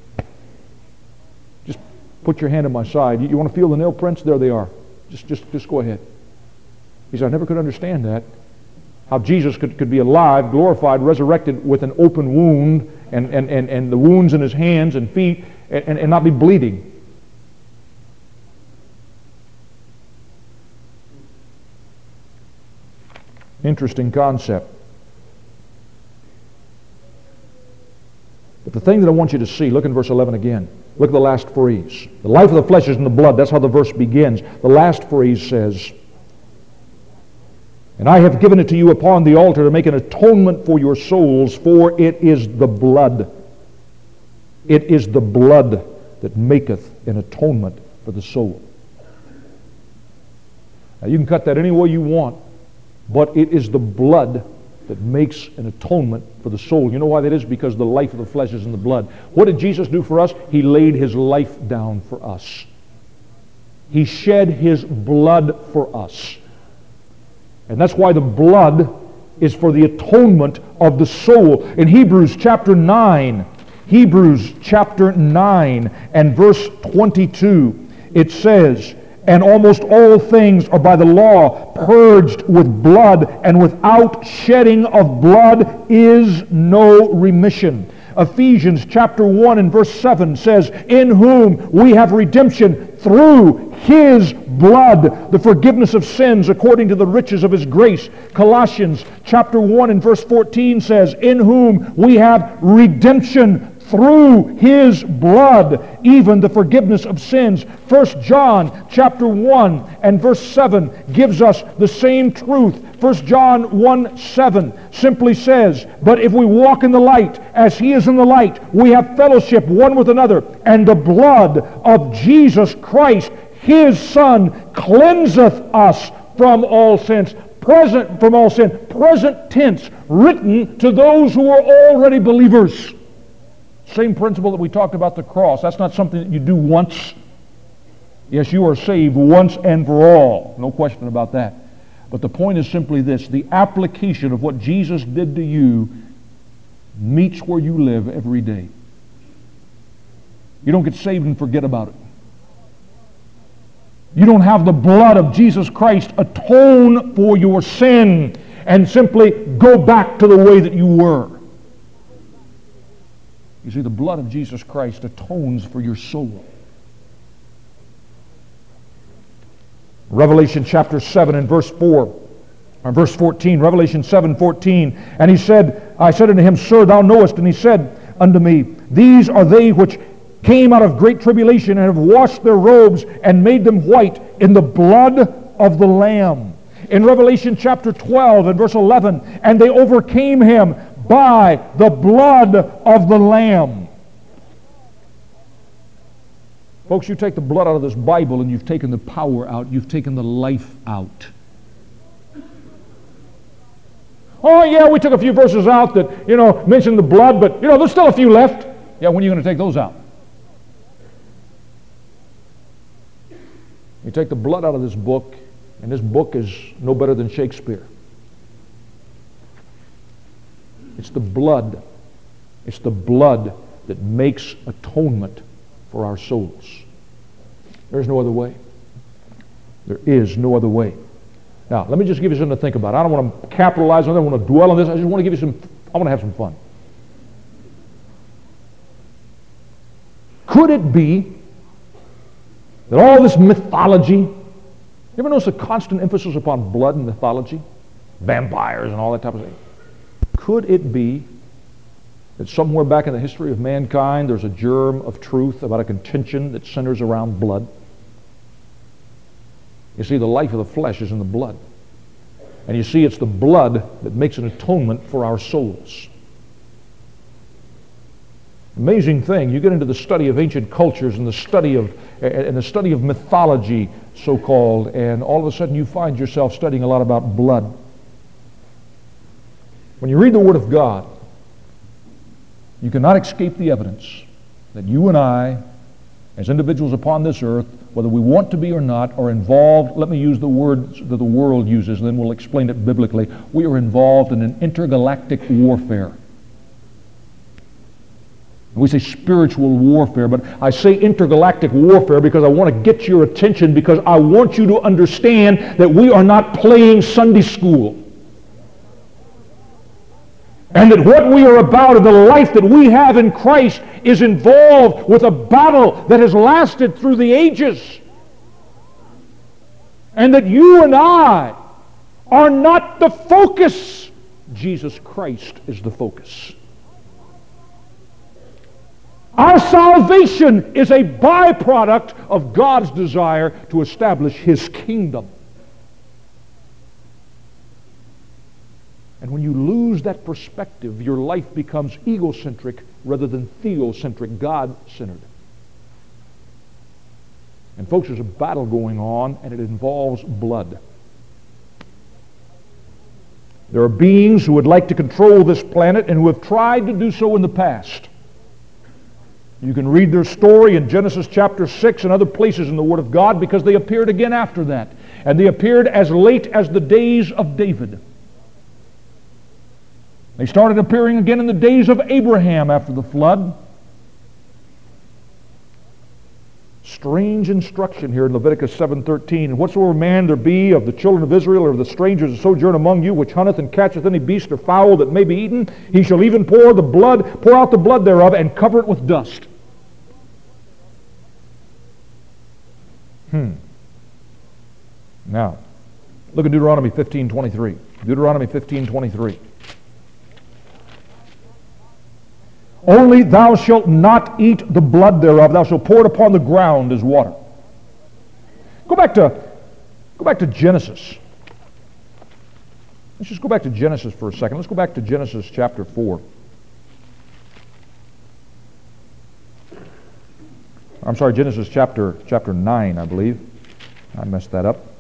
Put your hand on my side. You, you want to feel the nail prints? There they are. Just, just, just go ahead." He said, "I never could understand that. How Jesus could, could be alive, glorified, resurrected with an open wound, and, and, and, and the wounds in his hands and feet, and, and not be bleeding." Interesting concept. But the thing that I want you to see, look in verse eleven again. Look at the last phrase. The life of the flesh is in the blood. That's how the verse begins. The last phrase says, "And I have given it to you upon the altar to make an atonement for your souls, for it is the blood. It is the blood that maketh an atonement for the soul." Now you can cut that any way you want, but it is the blood that makes an atonement for the soul. You know why that is? Because the life of the flesh is in the blood. What did Jesus do for us? He laid his life down for us. He shed his blood for us. And that's why the blood is for the atonement of the soul. In Hebrews chapter nine, Hebrews chapter nine and verse twenty-two, it says, "And almost all things are by the law purged with blood, and without shedding of blood is no remission." Ephesians chapter one and verse seven says, "In whom we have redemption through his blood, the forgiveness of sins according to the riches of his grace." Colossians chapter one and verse fourteen says, "In whom we have redemption through his blood, even the forgiveness of sins." First John chapter one and verse seven gives us the same truth. First John one seven simply says, "But if we walk in the light, as he is in the light, we have fellowship one with another, and the blood of Jesus Christ, his Son, cleanseth us from all sins." Present from all sin, present tense, written to those who are already believers. Same principle that we talked about the cross. That's not something that you do once. Yes, you are saved once and for all. No question about that. But the point is simply this. The application of what Jesus did to you meets where you live every day. You don't get saved and forget about it. You don't have the blood of Jesus Christ atone for your sin and simply go back to the way that you were. You see, the blood of Jesus Christ atones for your soul. Revelation chapter seven and verse four, or verse fourteen, Revelation seven fourteen, "And he said, I said unto him, Sir, thou knowest. And he said unto me, These are they which came out of great tribulation, and have washed their robes, and made them white in the blood of the Lamb." In Revelation chapter twelve and verse eleven, "And they overcame him by the blood of the Lamb." Folks, you take the blood out of this Bible and you've taken the power out. You've taken the life out. Oh yeah, we took a few verses out that, you know, mention the blood, but, you know, there's still a few left. Yeah, when are you going to take those out? You take the blood out of this book, and this book is no better than Shakespeare. It's the blood. It's the blood that makes atonement for our souls. There's no other way. There is no other way. Now, let me just give you something to think about. I don't want to capitalize on it. I don't want to dwell on this. I just want to give you some, I want to have some fun. Could it be that all this mythology, you ever notice a constant emphasis upon blood and mythology? Vampires and all that type of thing. Could it be that somewhere back in the history of mankind there's a germ of truth about a contention that centers around blood? You see, the life of the flesh is in the blood. And you see, it's the blood that makes an atonement for our souls. Amazing thing. You get into the study of ancient cultures and the study of and the study of mythology, so-called, and all of a sudden you find yourself studying a lot about blood. When you read the Word of God, you cannot escape the evidence that you and I, as individuals upon this earth, whether we want to be or not, are involved. Let me use the words that the world uses, and then we'll explain it biblically. We are involved in an intergalactic warfare. We say spiritual warfare, but I say intergalactic warfare because I want to get your attention, because I want you to understand that we are not playing Sunday school. And that what we are about, and the life that we have in Christ, is involved with a battle that has lasted through the ages. And that you and I are not the focus. Jesus Christ is the focus. Our salvation is a byproduct of God's desire to establish His kingdom. And when you lose that perspective, your life becomes egocentric rather than theocentric, God-centered. And folks, there's a battle going on, and it involves blood. There are beings who would like to control this planet and who have tried to do so in the past. You can read their story in Genesis chapter six and other places in the Word of God, because they appeared again after that. And they appeared as late as the days of David. They started appearing again in the days of Abraham after the flood. Strange instruction here in Leviticus seven thirteen. And whatsoever man there be of the children of Israel or of the strangers that sojourn among you, which hunteth and catcheth any beast or fowl that may be eaten, he shall even pour the blood, pour out the blood thereof, and cover it with dust. Hmm. Now, look at Deuteronomy fifteen twenty-three. Deuteronomy fifteen twenty-three. Only thou shalt not eat the blood thereof, thou shalt pour it upon the ground as water. Go back to, go back to Genesis. Let's just go back to Genesis for a second. Let's go back to Genesis chapter four. I'm sorry, Genesis chapter, chapter nine, I believe. I messed that up.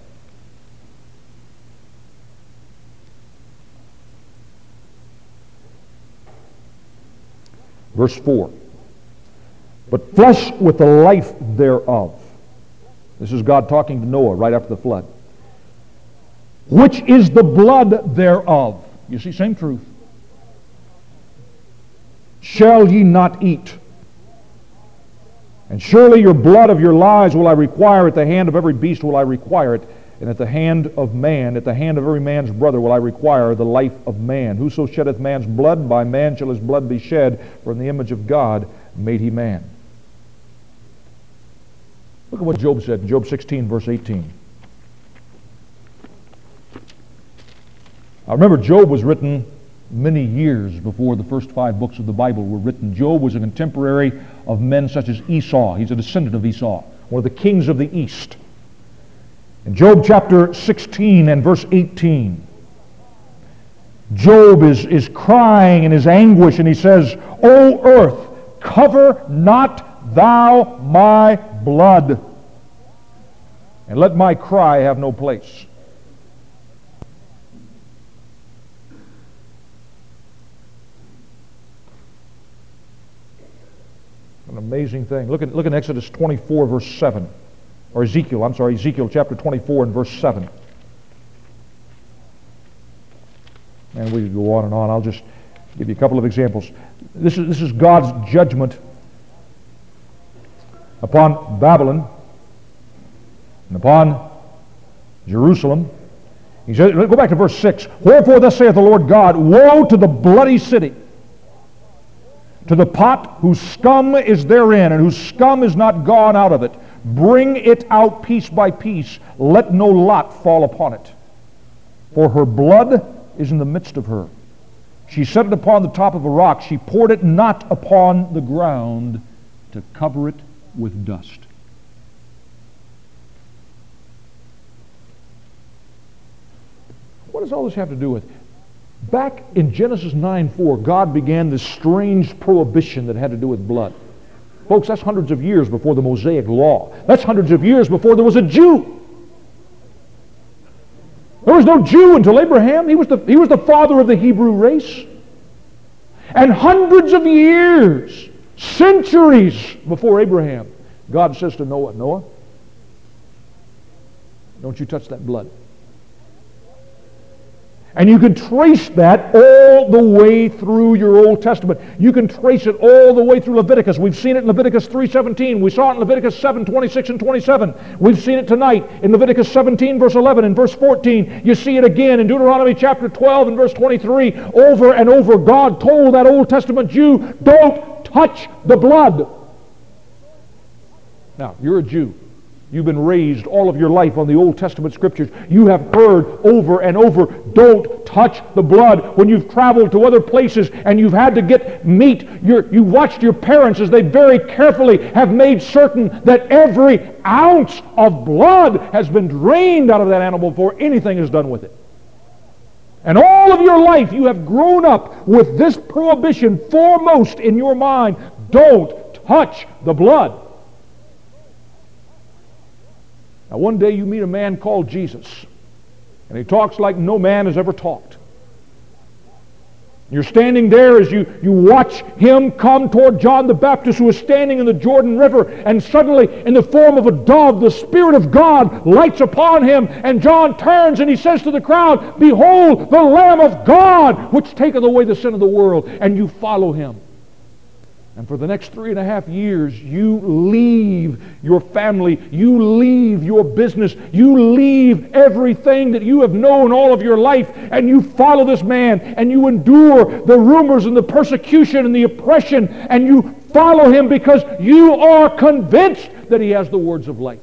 Verse four. But flesh with the life thereof. This is God talking to Noah right after the flood. Which is the blood thereof. You see, same truth. Shall ye not eat. And surely your blood of your lives will I require, at the hand of every beast will I require it, and at the hand of man, at the hand of every man's brother will I require the life of man. Whoso sheddeth man's blood, by man shall his blood be shed, for in the image of God made he man. Look at what Job said in Job sixteen, verse eighteen. Now remember, Job was written many years before the first five books of the Bible were written. Job was a contemporary of men such as Esau. He's a descendant of Esau, one of the kings of the East. In Job chapter sixteen and verse eighteen, Job is, is crying in his anguish, and he says, O earth, cover not thou my blood, and let my cry have no place. An amazing thing. Look at, look at Exodus twenty-four, verse seven. Or Ezekiel, I'm sorry, Ezekiel chapter twenty-four and verse seven. And we could go on and on. I'll just give you a couple of examples. This is, this is God's judgment upon Babylon. and upon Jerusalem. He says, go back to verse six. Wherefore thus saith the Lord God, woe to the bloody city, to the pot whose scum is therein, and whose scum is not gone out of it. Bring it out piece by piece. Let no lot fall upon it. For her blood is in the midst of her. She set it upon the top of a rock. She poured it not upon the ground to cover it with dust. What does all this have to do with? Back in Genesis nine four, God began this strange prohibition that had to do with blood. Folks, that's hundreds of years before the Mosaic Law. That's hundreds of years before there was a Jew. There was no Jew until Abraham. He was the, he was the father of the Hebrew race. And hundreds of years, centuries before Abraham, God says to Noah, Noah, don't you touch that blood. And you can trace that all the way through your Old Testament. You can trace it all the way through Leviticus. We've seen it in Leviticus three seventeen. We saw it in Leviticus seven twenty-six and twenty-seven. We've seen it tonight in Leviticus seventeen, verse eleven and verse fourteen. You see it again in Deuteronomy chapter twelve and verse twenty-three. Over and over, God told that Old Testament Jew, don't touch the blood. Now, you're a Jew. You've been raised all of your life on the Old Testament Scriptures. You have heard over and over, don't touch the blood. When you've traveled to other places and you've had to get meat, you're, you watched your parents as they very carefully have made certain that every ounce of blood has been drained out of that animal before anything is done with it. And all of your life you have grown up with this prohibition foremost in your mind. Don't touch the blood. Now one day you meet a man called Jesus, and he talks like no man has ever talked. You're standing there as you, you watch him come toward John the Baptist, who is standing in the Jordan River, and suddenly in the form of a dove the Spirit of God lights upon him, and John turns and he says to the crowd, behold the Lamb of God which taketh away the sin of the world, and you follow him. And for the next three and a half years, you leave your family, you leave your business, you leave everything that you have known all of your life, and you follow this man, and you endure the rumors and the persecution and the oppression, and you follow him because you are convinced that he has the words of life.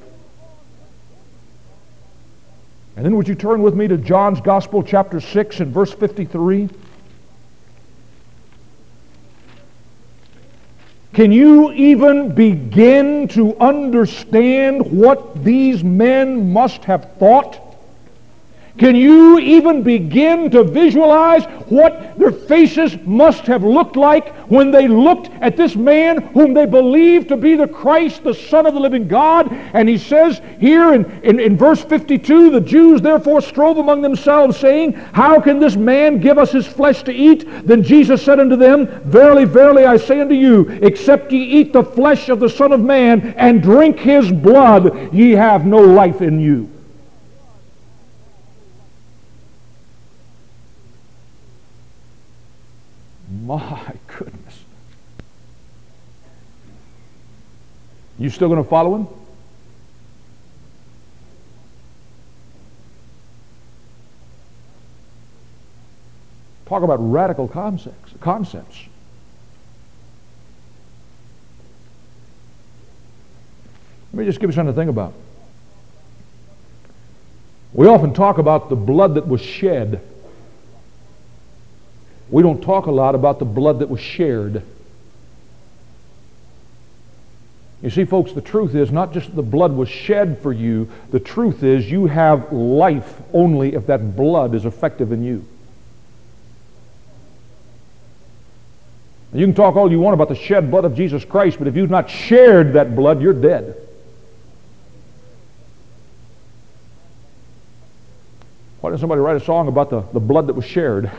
And then would you turn with me to John's Gospel, chapter six and verse fifty-three? Can you even begin to understand what these men must have thought? Can you even begin to visualize what their faces must have looked like when they looked at this man whom they believed to be the Christ, the Son of the living God? And he says here in, in, in verse fifty-two, the Jews therefore strove among themselves, saying, how can this man give us his flesh to eat? Then Jesus said unto them, verily, verily, I say unto you, except ye eat the flesh of the Son of Man and drink his blood, ye have no life in you. My goodness. You still going to follow him? Talk about radical concepts. concepts. Let me just give you something to think about. We often talk about the blood that was shed. We don't talk a lot about the blood that was shared. You see, folks, the truth is not just the blood was shed for you. The truth is you have life only if that blood is effective in you. You can talk all you want about the shed blood of Jesus Christ, but if you've not shared that blood, you're dead. Why didn't somebody write a song about the, the blood that was shared?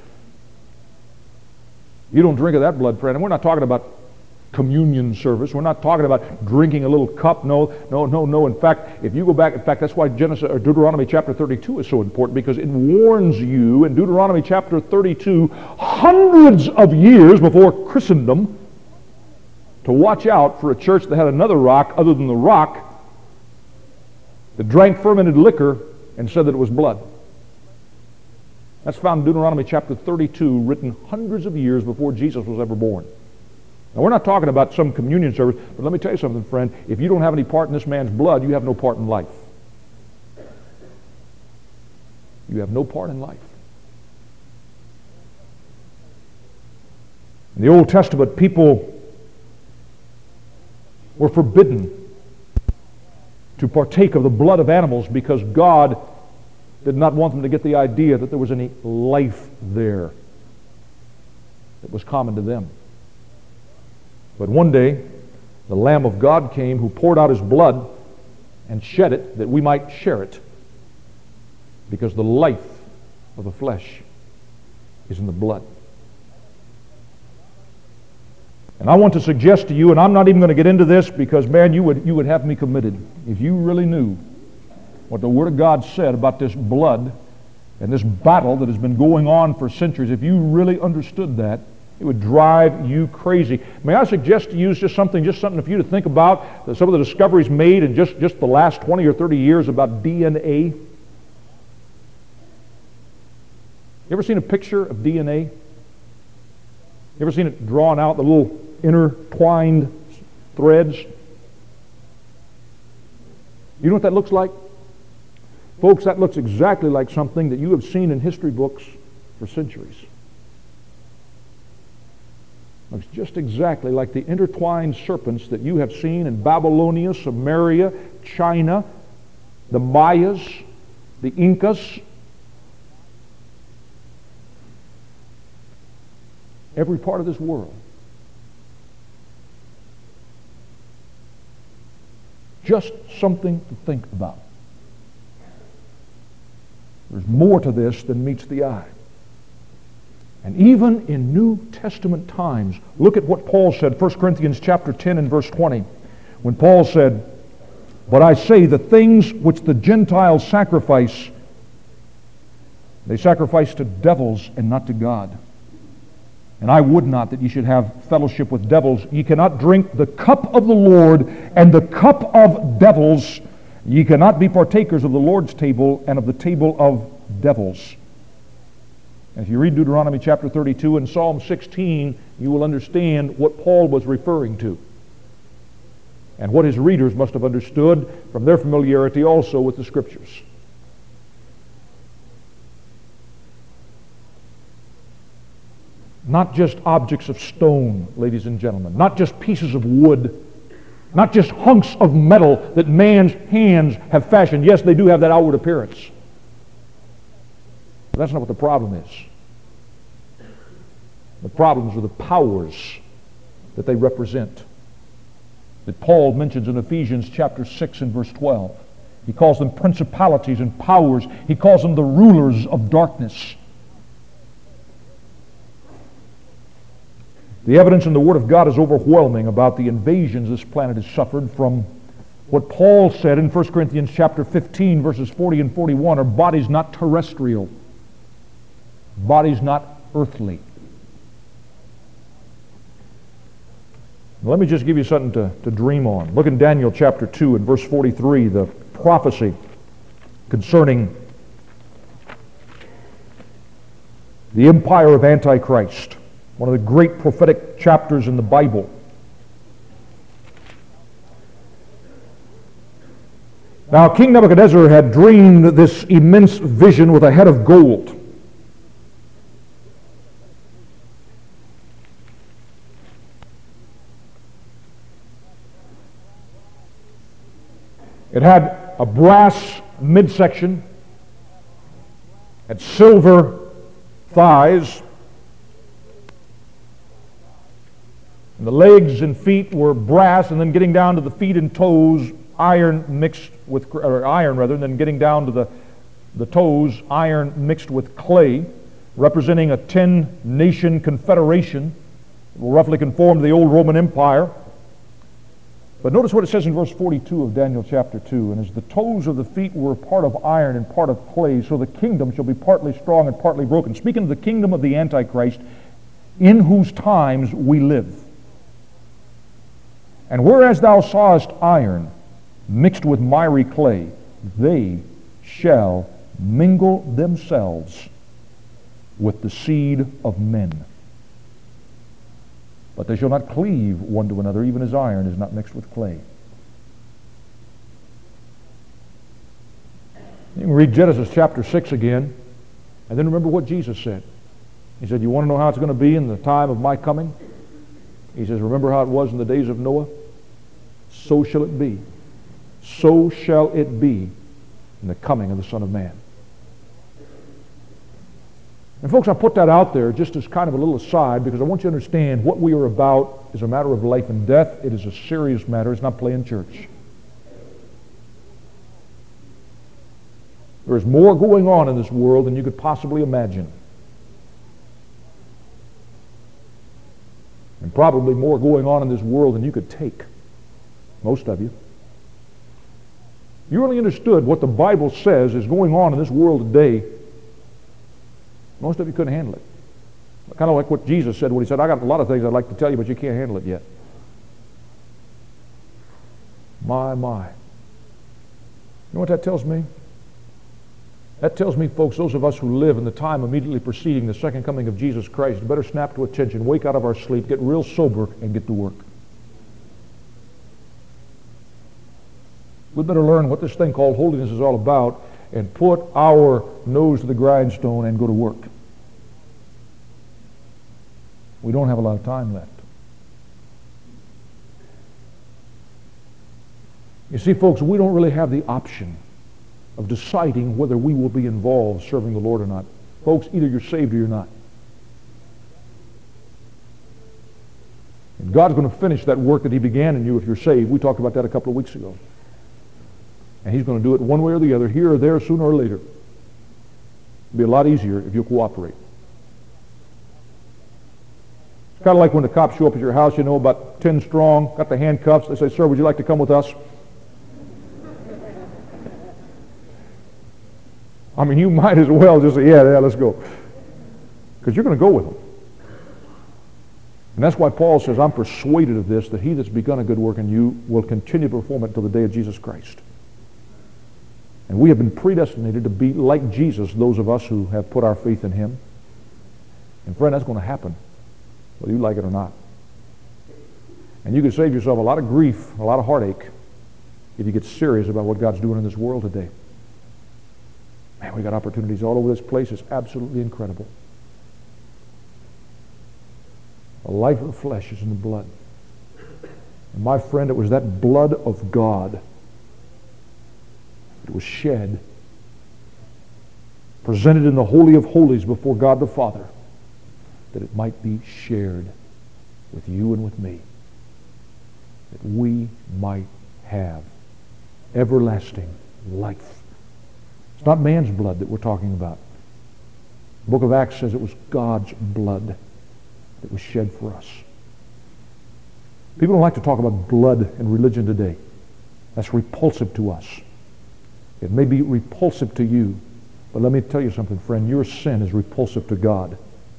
You don't drink of that blood, friend. And we're not talking about communion service. We're not talking about drinking a little cup. No, no, no, no. In fact, if you go back, in fact, that's why Genesis or Deuteronomy chapter thirty-two is so important, because it warns you in Deuteronomy chapter thirty-two, hundreds of years before Christendom, to watch out for a church that had another rock other than the rock that drank fermented liquor and said that it was blood. That's found in Deuteronomy chapter thirty-two, written hundreds of years before Jesus was ever born. Now, we're not talking about some communion service, but let me tell you something, friend. If you don't have any part in this man's blood, you have no part in life. You have no part in life. In the Old Testament, people were forbidden to partake of the blood of animals because God did not want them to get the idea that there was any life there that was common to them. But one day, the Lamb of God came who poured out his blood and shed it that we might share it, because the life of the flesh is in the blood. And I want to suggest to you, and I'm not even going to get into this because, man, you would, you would have me committed if you really knew what the Word of God said about this blood and this battle that has been going on for centuries. If you really understood that, it would drive you crazy. May I suggest to you just something, just something for you to think about, some of the discoveries made in just, just the last twenty or thirty years about D N A. You ever seen a picture of D N A? You ever seen it drawn out, the little intertwined threads? You know what that looks like? Folks, that looks exactly like something that you have seen in history books for centuries. Looks just exactly like the intertwined serpents that you have seen in Babylonia, Samaria, China, the Mayas, the Incas. Every part of this world. Just something to think about. There's more to this than meets the eye. And even in New Testament times, look at what Paul said, First Corinthians chapter ten and verse twenty, when Paul said, "But I say the things which the Gentiles sacrifice, they sacrifice to devils and not to God. And I would not that ye should have fellowship with devils. Ye cannot drink the cup of the Lord and the cup of devils. Ye cannot be partakers of the Lord's table and of the table of devils." And if you read Deuteronomy chapter thirty-two and Psalm sixteen, you will understand what Paul was referring to, and what his readers must have understood from their familiarity also with the Scriptures. Not just objects of stone, ladies and gentlemen, not just pieces of wood, not just hunks of metal that man's hands have fashioned. Yes, they do have that outward appearance. But that's not what the problem is. The problems are the powers that they represent, that Paul mentions in Ephesians chapter six and verse twelve. He calls them principalities and powers. He calls them the rulers of darkness. The evidence in the Word of God is overwhelming about the invasions this planet has suffered from what Paul said in First Corinthians chapter fifteen, verses forty and forty-one, are bodies not terrestrial, bodies not earthly. Now, let me just give you something to, to dream on. Look in Daniel chapter two and verse forty-three, the prophecy concerning the empire of Antichrist. One of the great prophetic chapters in the Bible. Now, King Nebuchadnezzar had dreamed this immense vision with a head of gold. It had a brass midsection, had silver thighs, and the legs and feet were brass, and then getting down to the feet and toes, iron mixed with, or iron rather, and then getting down to the, the toes, iron mixed with clay, representing a ten-nation confederation that will roughly conform to the old Roman Empire. But notice what it says in verse forty-two of Daniel chapter two, "And as the toes of the feet were part of iron and part of clay, so the kingdom shall be partly strong and partly broken." Speaking of the kingdom of the Antichrist, in whose times we live. "And whereas thou sawest iron mixed with miry clay, they shall mingle themselves with the seed of men. But they shall not cleave one to another, even as iron is not mixed with clay. You can read Genesis chapter six again, and then remember what Jesus said. He said, you want to know how it's going to be in the time of my coming? He says, remember how it was in the days of Noah? So shall it be. So shall it be in the coming of the Son of Man. And folks, I put that out there just as kind of a little aside because I want you to understand what we are about is a matter of life and death. It is a serious matter. It's not playing church. There is more going on in this world than you could possibly imagine. And probably more going on in this world than you could take. Most of you. You really understood what the Bible says is going on in this world today. Most of you couldn't handle it. Kind of like what Jesus said when he said, I got a lot of things I'd like to tell you, but you can't handle it yet. My, my. You know what that tells me? That tells me, folks, those of us who live in the time immediately preceding the second coming of Jesus Christ better snap to attention, wake out of our sleep, get real sober, and get to work. We better learn what this thing called holiness is all about and put our nose to the grindstone and go to work. We don't have a lot of time left. You see, folks, we don't really have the option of deciding whether we will be involved serving the Lord or not. Folks, either you're saved or you're not. And God's going to finish that work that he began in you if you're saved. We talked about that a couple of weeks ago. And he's going to do it one way or the other, here or there, sooner or later. It'll be a lot easier if you cooperate. It's kind of like when the cops show up at your house, you know, about ten strong, got the handcuffs. They say, sir, would you like to come with us? I mean, you might as well just say, yeah, yeah, let's go. Because you're going to go with them. And that's why Paul says, I'm persuaded of this, that he that's begun a good work in you will continue to perform it until the day of Jesus Christ. And we have been predestinated to be like Jesus, those of us who have put our faith in him. And friend, that's going to happen, whether you like it or not. And you can save yourself a lot of grief, a lot of heartache, if you get serious about what God's doing in this world today. Man, we got opportunities all over this place. It's absolutely incredible. The life of the flesh is in the blood. And my friend, it was that blood of God that was shed, presented in the Holy of Holies before God the Father, that it might be shared with you and with me, that we might have everlasting life. It's not man's blood that we're talking about. The book of Acts says it was God's blood that was shed for us. People don't like to talk about blood in religion today. That's repulsive to us. It may be repulsive to you, but let me tell you something, friend. Your sin is repulsive to God.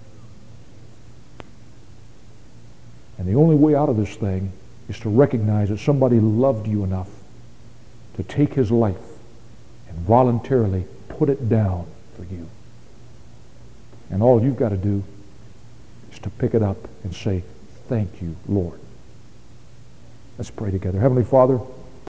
And the only way out of this thing is to recognize that somebody loved you enough to take his life and voluntarily put it down for you. And all you've got to do is to pick it up and say, thank you, Lord. Let's pray together. Heavenly Father,